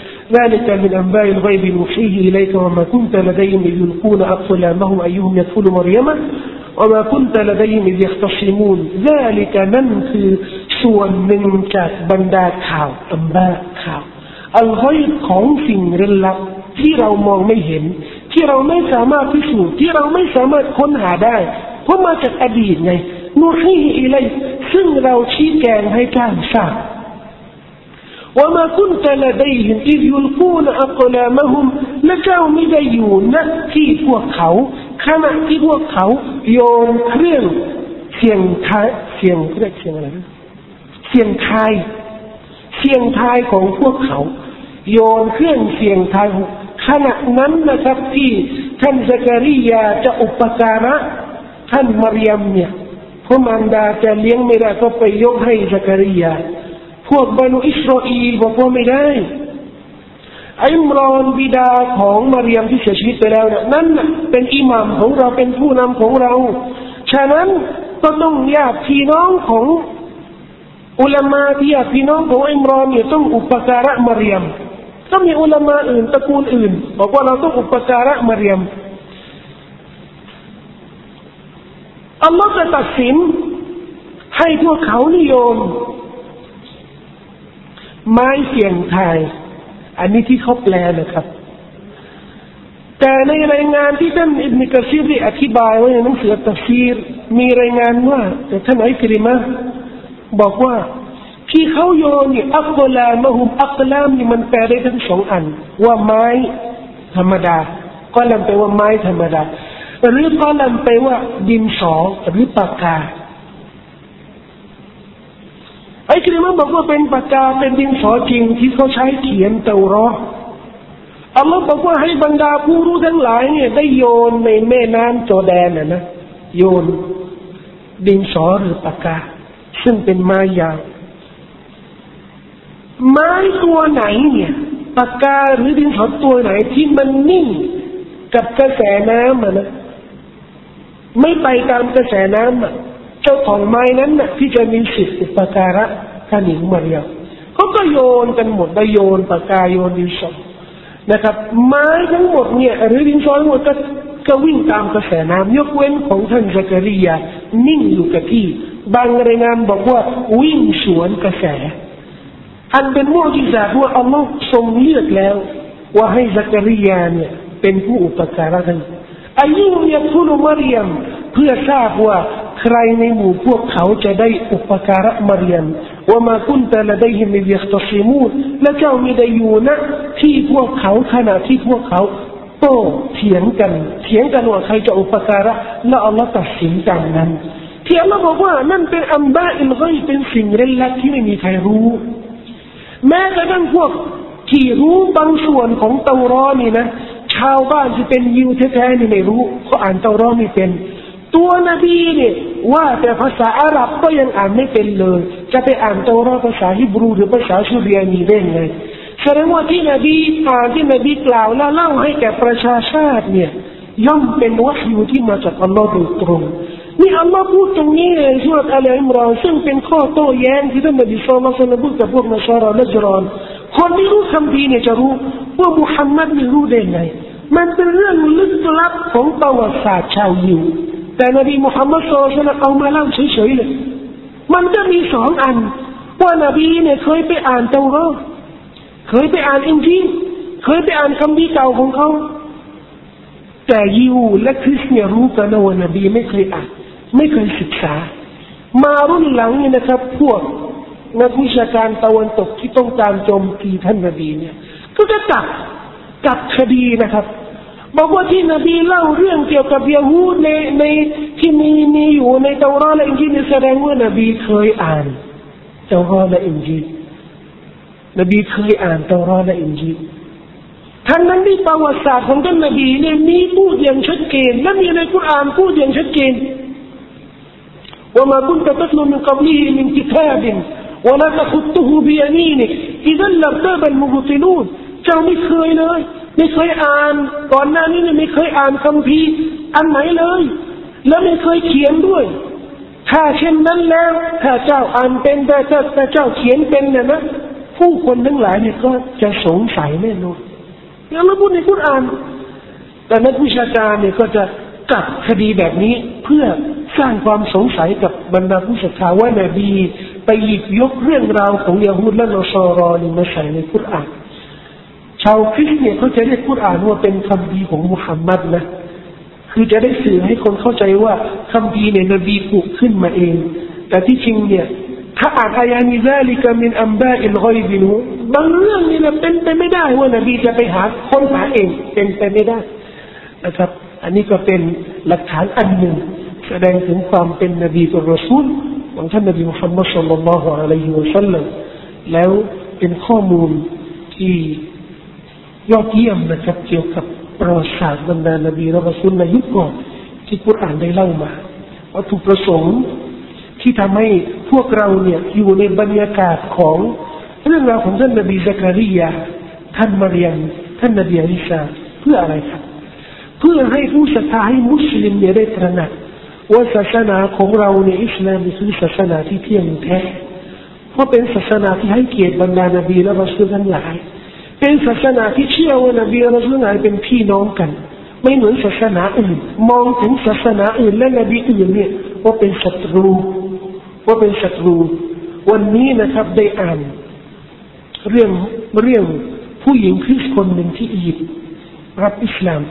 ذلك من أنباء الغيب نوحيه إليك وما كنت لديهم إذ يلقون أقلامهم أيهم يكفل مريم وما كنت لديهم إذ يختصمون ذلك นั่นคือส่วนหนึ่งจากบรรดาข่าวอันบาข่าวอัลกอยบของสิ่งเร้นลับที่เรามองไม่เห็นที่เราไม่สามารถพิสูจน์ที่เราไม่สามารถค้นหาได้เพราะมาจากอดีตไงนูฮีอิลัยซึ่งเราชี้แจงให้เจ้าทราบว่ามาคุนตะละดัยฮิมอิซยุลกูนอักลามะฮุมและเจ้าไม่ได้อยู่ณที่พวกเขาขณะที่พวกเขาโยนเครื่องเสียงทายเสียงเรียกเสียงอะไรเสียงทายเสียงทายของพวกเขาโยนเครื่องเสียงทายขณะนั้นนะครับที่ท่านซักริยาจะอุปการะท่านมารยมเนี่ยพระมารดาจะเลี้ยงไม่ได้ก็ไปยกให้ซักริยาพวกบรรดาอิสราเอลบอกว่าไม่ได้อิมรอนบิดาของมารยมที่เสียชีวิตไปแล้วเนี่ยนั่นเป็นอิหม่ามของเราเป็นผู้นำของเราฉะนั้นก็ต้องญาติพี่น้องของอุลามะที่พี่น้องของอิมรอนเนี่ยต้องอุปการะมารยมก็มีอุลามะอื่นตระกูลอื่นบอกว่าเราต้องอุปการะมารยมอัลลอฮฺจะตัดสินให้พวกเขานิยมไม้เสียงทายอันนี้ที่เขาแปลนะครับแต่ในรายงานที่ท่านอิบนุกะซีรได้อธิบายไว้ในหนังสือตัฟซีรมีรายงานว่าแต่ท่านอิกริมะห์บอกว่าที่เขาโยนเนี่ยอักลามะฮุมอักลามนี่มันแปลได้ทั้งสองอันว่าไม้ธรรมดาก็ลำไปว่าไม้ธรรมดาหรือก็ลำไปว่าดินสอหรือปากกาไอ้คริมะบอกว่าเป็นปากกาเป็นดินสอจริงที่เขาใช้เขียนเตารออัลลอฮ์บอกว่าให้บรรดาผู้รู้ทั้งหลายเนี่ยได้โยนในแม่น้ำจอร์แดนน่ะนะโยนดินสอหรือปากกาซึ่งเป็นไม้ยาวไม้ตัวไหนเนี่ยปากกาหรือดินสอตัวไหนที่มันนิ่งกับกระแสน้ำอ่ะนะไม่ไปตามกระแสน้ำอ่ะเจ้าของไม้นั้นน่ะที่จะมีสิทธิ์อุปการะท่านหญิงมารยมเขาก็โยนกันหมดไปโยนปากกาโยนดินสอนะครับไม้ทั้งหมดเนี่ยหรือดินสอทั้งหมดก็ก็วิ่งตามกระแสน้ำยกเว้นของท่านซักริยานิ่งอยู่กับที่บางรายงานบอกว่าวิ่งสวนกระแสอันเป็นมุอ์ญิซาตว่าอัลลอฮ์ทรงเลือกแล้วว่าให้ซักริยาเนี่ยเป็นผู้อุปการะท่านอายุยักุลมารยมเพื่อทราบว่าใครในหมู่พวกเขาจะได้อุปการะมารยมว่ามาคุนตะละดัยฮิมอิยคตัซิมูนและเจ้ามีได้อยู่ณที่พวกเขาขณะที่พวกเขาโต้เถียงกันเถียงกันว่าใครจะอุปการะและอัลลอฮ์ตัดสินตามนั้นที่อัลลอฮ์บอกว่านั่นเป็นอัมบาอิลฆอยบเป็นสิ่งเร้นลับที่ไม่มีใครรู้แม้กระทั่งพวกที่รู้บางส่วนของเตารอนี่นะชาวบ้านที่เป็นยิวแท้ๆนี่ไม่รู้เขาอ่านเตารอไม่เป็นตัวนบีเนี่ยว่าแต่ภาษาอาหรับก็ยังอ่านไม่เป็นเลยจะไปอ่านเตารอภาษาฮิบรูหรือภาษาซูเรียนีได้ไงแสดงว่าที่นบีอ่านที่นบีกล่าวแล้วเล่าให้แก่ประชาชาติเนี่ยย่อมเป็นวะฮยูที่มาจากอัลลอฮ์โดยตรงนี่อัลลอฮ์พูดตรงนี้ในสุรษอัลอิมรานซึ่งเป็นข้อโต้แย้งที่ท่านนบีศ็อลลัลลอฮุอะลัยฮิวะซัลลัมพูดกับพวกนัสรอนัจรอนคนที่รู้คำพีเนี่ยจะรู้ว่ามุฮัมมัดนี่รู้ได้ไงมันเป็นเรื่องลึกลับของประวัติศาสตร์ชาวยิวแต่นบีมุฮัมมัดศ็อลลัลลอฮุอะลัยฮิวะซัลลัมเอามาเล่าเฉยๆเลยมันก็มีสองอันว่านบีเนี่ยเคยไปอ่านเตารอเคยไปอ่านอินจีลเคยไปอ่านคัมภีร์เก่าของเขาแต่ยิวและคริสเตียนรู้กันว่านบีไม่เคยอ่านไม่เคยศึกษามารุ่นหลังนี่นะครับพวกนักวิชาการตะวันตกที่ต้องการโจมตีท่านนบีเนี่ยก็จะตัดตัดคดีนะครับบอกว่าที่นบีเล่าเรื่องเกี่ยวกับยะฮูดในในที่มีมีอยู่ในเตาราและอินจีลแสดงว่านบีเคยอ่านเตาราและอินจีลนบีเคยอ่านเตาราและอินจีลทั้งนั้นที่ประวัติศาสตร์ของท่านนบีเนี่ยมีพูดอย่างชัดเจนและมีในกุรอานพูดอย่างชัดเจนว่ามาคุนตะตัตลุมินกับลีมินกิตาบินวะลาตะขุตุฮุบิยามีนิกอิซันลับตาบัลมุบติลูนเจ้าไม่เคยเลยไม่เคยอ่านก่อนหน้านี้เนี่ยไม่เคยอ่านคัมภีร์อันไหนเลยและไม่เคยเขียนด้วยถ้าเช่นนั้นแล้วถ้าเจ้าอ่านเป็นแต่ถ้าเจ้าเขียนเป็นเนี่ยนะผู้คนทั้งหลายเนี่ยก็จะสงสัยแน่นอนอย่างเราพูดในกุรอานแต่นักวิชาการเนี่ยก็จะกัดคดีแบบนี้เพื่อสร้างความสงสัยกับบรรดาผู้ศรัทธาว่านบีไปหยิบยกเรื่องราวของยะฮูดและนอซอรอนี่มาใส่ในกุรอานชาวคริสต์เนี่ยเขาจะเรียกกุรอานว่าเป็นคัมภีร์ของมุฮัมมัดนะคือจะได้สื่อให้คนเข้าใจว่าคัมภีร์เนี่ยนบีกุขึ้นมาเองแต่ที่จริงเนี่ยถ้าอ่านอายะนี้ซาลิกะมินอัมบาอิลฆอยบินูบางเรื่องนี่นะเป็นไปไม่ได้ว่านบีจะไปหาค้นหาเองเป็นไปไม่ได้นะครับอันนี้ก็เป็นหลักฐานอันหนึ่งแสดงถึงความเป็นนบีกับรอซูลของท่านนบีมุฮัมมัดศ็อลลัลลอฮุอะลัยฮิวะซัลลัมแล้วเป็นข้อมูลที่ยอดเยี่ยมนะครับเกี่ยวกับประวัติศาสตร์บรรดานบีและรอซูลในยุคก่อนที่กุรอานได้เล่ามาวัตถุประสงค์ที่ทำให้พวกเราเนี่ยอยู่ในบรรยากาศของเรื่องราวของท่านนบีซักริยาท่านมารยมท่านนบีอีสาเพื่ออะไรครับเพื่อให้ผู้ศรัทธาให้มุสลิมเนี่ยได้ตระหนักว่าศาสนาของเราในอิสลามคือศาสนาที่เที่ยงแท้เพราะเป็นศาสนาที่ให้เกียรติบรรดานบีและรอซูลทั้งหลายเป็นศาสนาที่เชื่อว่านบีและรอซูลทั้งหลายเป็นพี่น้องกันไม่เหมือนศาสนาอื่นมองถึงศาสนาอื่นและนบีอื่นเนี่ยว่าเป็นศัตรูว่าเป็นศัตรูวันนี้นะครับได้อ่านเรื่องเรื่องผู้หญิงคริสต์คนหนึ่งที่อียิปต์รับอิสลาม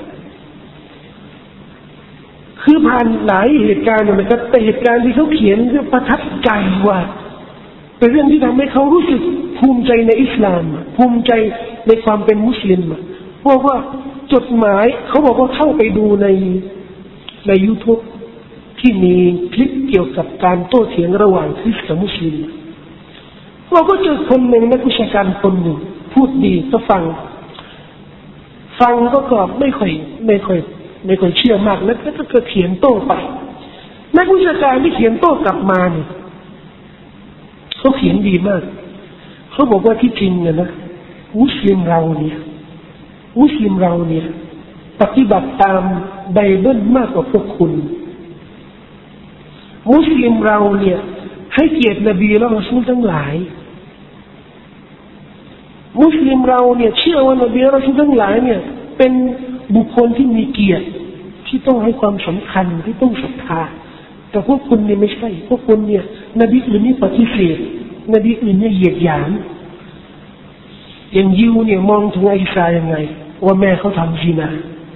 คือผ่านหลายเหตุการณ์นะครับแต่เหตุการณ์ที่เขาเขียนคือประทับใจว่าเป็นเรื่องที่ทำให้เขารู้สึกภูมิใจในอิสลามภูมิใจในความเป็นมุสลิมเพราะว่าจดหมายเขาบอกว่าเข้าไปดูในใน YouTube ที่มีคลิปเกี่ยวกับการโต้เถียงระหว่างคริสต์กับมุสลิมเราก็เจอคนหนึ่งนักวิชาการคนหนึ่งพูดดีก็ฟังฟังก็ก็ไม่ค่อยไม่ค่อยไม่ค่อยเชื่อมากแล้วก็ก็เขียนโต้ไปนักวิชาการที่เขียนโต้กลับมาเนี่ยเขาเขียนดีมากเขาบอกว่าที่จริงเนี่ยนะมุสลิมเราเนี่ยมุสลิมเราเนี่ยปฏิบัติตามไบเบิลมากกว่าพวกคุณมุสลิมเราเนี่ยให้เกียรตินบีและรอซูลทั้งหลายมุสลิมเราเนี่ยเชื่อว่านบีและรอซูลทั้งหลายเนี่ยเป็นบุคคลที่มีเกียรติที่ต้องให้ความสำคัญที่ต้องศรัทธาแต่พวกคุณเนี่ยไม่ใช่พวกคุณเนี่ยนบีอื่นนี่ปฏิเสธนบีอื่นเนี่ยเหยียดหยามอย่างยิวเนี่ยมองถึงอิสายังไงว่าแม่เขาทำซินา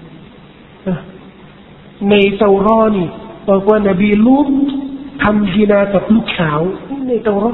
ในเตารอนี่บอกว่านบีลูกทำซินากับลูกสาวในเตารอ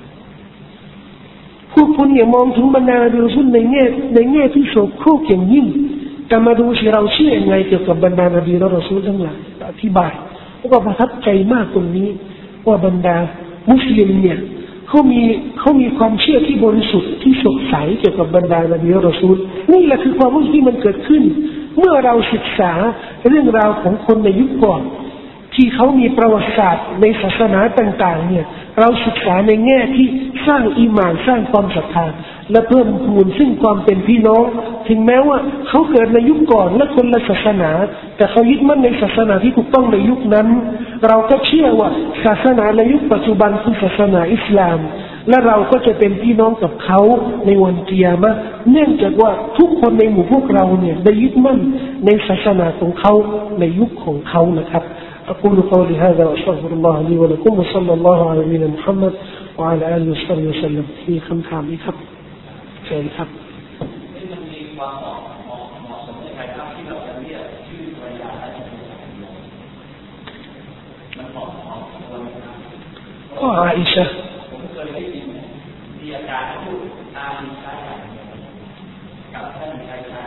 พวกคุณเนี่ยมองถึงบรรดาบิลซุนในแง่ในแง่ที่โสโครกอย่างยิ่งแต่มาดูสิเราเชื่อยังไงเกี่ยวกับบรรดานบีและรอซูลทั้งหลายอธิบายแล้วก็ประทับใจมากตรงนี้ว่าบรรดามุสลิมเนี่ยเขามีเขามีความเชื่อที่บริสุทธิ์ที่สดใสเกี่ยวกับบรรดานบีและรอซูลนี่แหละคือความรู้ที่มันเกิดขึ้นเมื่อเราศึกษาเรื่องราวของคนในยุคก่อนที่เขามีประวัติศาสตร์ในศาสนาต่างๆเนี่ยเราศึกษาในแง่ที่สร้างอีหม่านสร้างความศรัทธาและเพิ่มพูนซึ่งความเป็นพี่น้องถึงแม้ว่าเขาเกิดในยุคก่อนและคนละศาสนาแต่เขายึดมั่นในศาสนาที่ถูกต้องในยุคนั้นเราก็เชื่อว่าศาสนาในยุคปัจจุบันคือศาสนาอิสลามและเราก็จะเป็นพี่น้องกับเขาในวันกิยามะห์เนื่องจากว่าทุกคนในหมู่พวกเราเนี่ยได้ยึดมั่นในศาสนาของเขาในยุคของเขานะครับأقول قولي هذا وأستغفر الله لي ولكم وصلى الله على نبينا محمد وعلى آله وصحبه وسلم في คำถามนี้ครับเชิญครับความเหมาะเหมาะเหมาะสมในการรับที่เราจะเรียกชื่อภรรยาและชื่อสามีมันเหมาะเหมาะควรครับก็อาอิชะผมเคยได้ยินมีอาจารย์พูดอาอิชะกับท่านชายชาย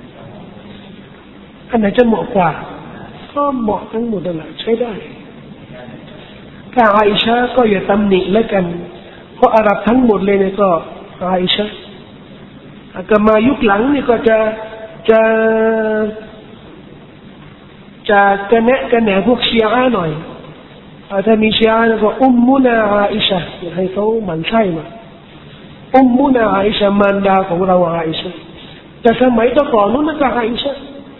อันไหนจะเหมาะกว่าก็เหมาะทั้งหมดนั่นแหละใช้ได้ถ้าอาอิชะก็อย่าตำหนิแล้วกันเพราะอาหรับทั้งหมดเลยเนี่ยก็อาอิชะอาก็มายุคหลังนี่ก็จะจะจะกระแนะกระแหนพวกชีอะห์หน่อยถ้ามีชีอะห์ก็อุมมุนาอาอิชะให้เขาหมั่นไส้มาอุมมุนาอาอิชะมารดาของเราอาอิชะแต่สมัยก่อนนู้นก็อาอิชะ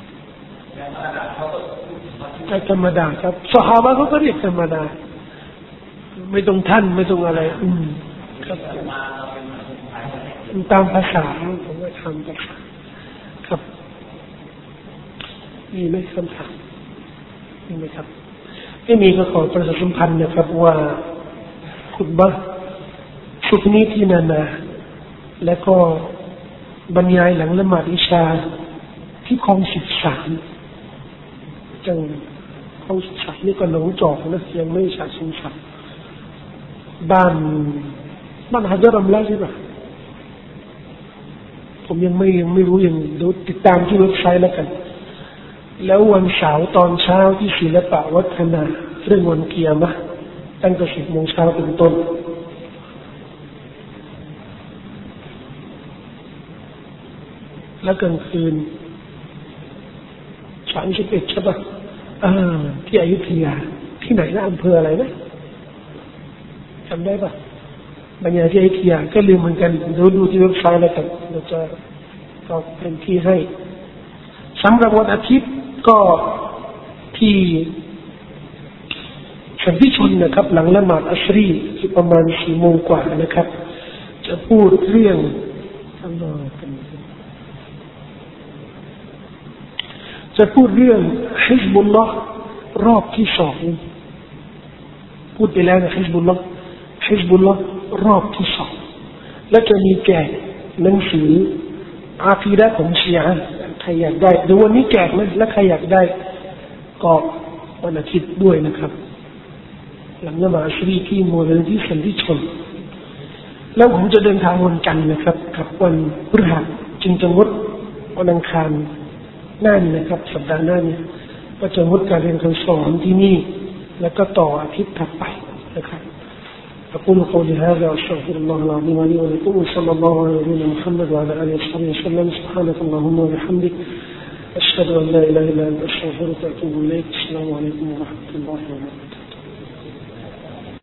ธรรมดาครับซอฮาบะเขาก็เรียกธรรมดาไม่ต้องท่านไม่ต้องอะไรอืมครับตามภาษาผมก็ทำภาษาครับมีไหมคำถามมีไหมครับไม่มีก็ขอประชาสัมพันธ์นะครับว่าคุตบะห์ชุดนี้ที่นานาและก็บรรยายหลังละหมาดอิชาที่คลองสิบสามจังคลองสิบสามนี่ก็หนองจอกนะยังไม่ฉะเชิงเทราบ้านบ้านฮะจารัมละใช่ปะผมยังไม่ยังไม่รู้ยังดูติดตามที่เว็บไซต์แล้วกันแล้ววันเสาร์ตอนเช้าที่ศิลปะวัฒนาเรื่องวันเกียรมะตั้งแต่สิบโมงเช้าเป็นต้นแล้วกลางคืนสามสิบเอ็ดใช่ปะอ่าที่อยุธยาที่ไหนนะอำเภออะไรนะจำได้ปะบรรยายที่อยุธยาก็ลืมเหมือนกันดูดูที่เว็บไซต์แล้วกันเราจะก็เป็นที่ให้สำหรับวันอาทิตย์ก็ที่สันติชนนะครับหลังละหมาดอัสรีที่ประมาณสี่โมงกว่านะครับจะพูดเรื่องจะพูดเรื่องฮิซบุลลอฮ์รอบที่สองพูดไปแล้วนะฮิซบุลลอฮ์ฮิซบุลลอฮ์รอบที่สองและจะมีแจกหนังสืออาคีดะห์ของชีอะห์ใครอยากได้เดี๋ยววันนี้แจกนะและใครอยากได้ก็วันอาทิตย์ด้วยนะครับหลังละหมาดอัสรีที่มูลนิธิสันติชนแล้วผมจะเดินทางวันจันทร์นะครับกับวันพฤหัสจึงจะงดวันอังคารหน้านี้นะครับสัปดาห์หน้านี้ก็จะงดการเรียนการสอนที่นี่แล้วก็ต่ออาทิตย์ถัดไปนะครับ أقول قولي هذا وأستغفر الله العظيم لي ولكم وصلى الله على نبينا محمد وعلى آله وصحبه وسلم سبحانك اللهم وبحمدك أشهد أن لا إله إلا أنت أستغفرك وأتوب إليك السلام عليكم ورحمة الله وبركاته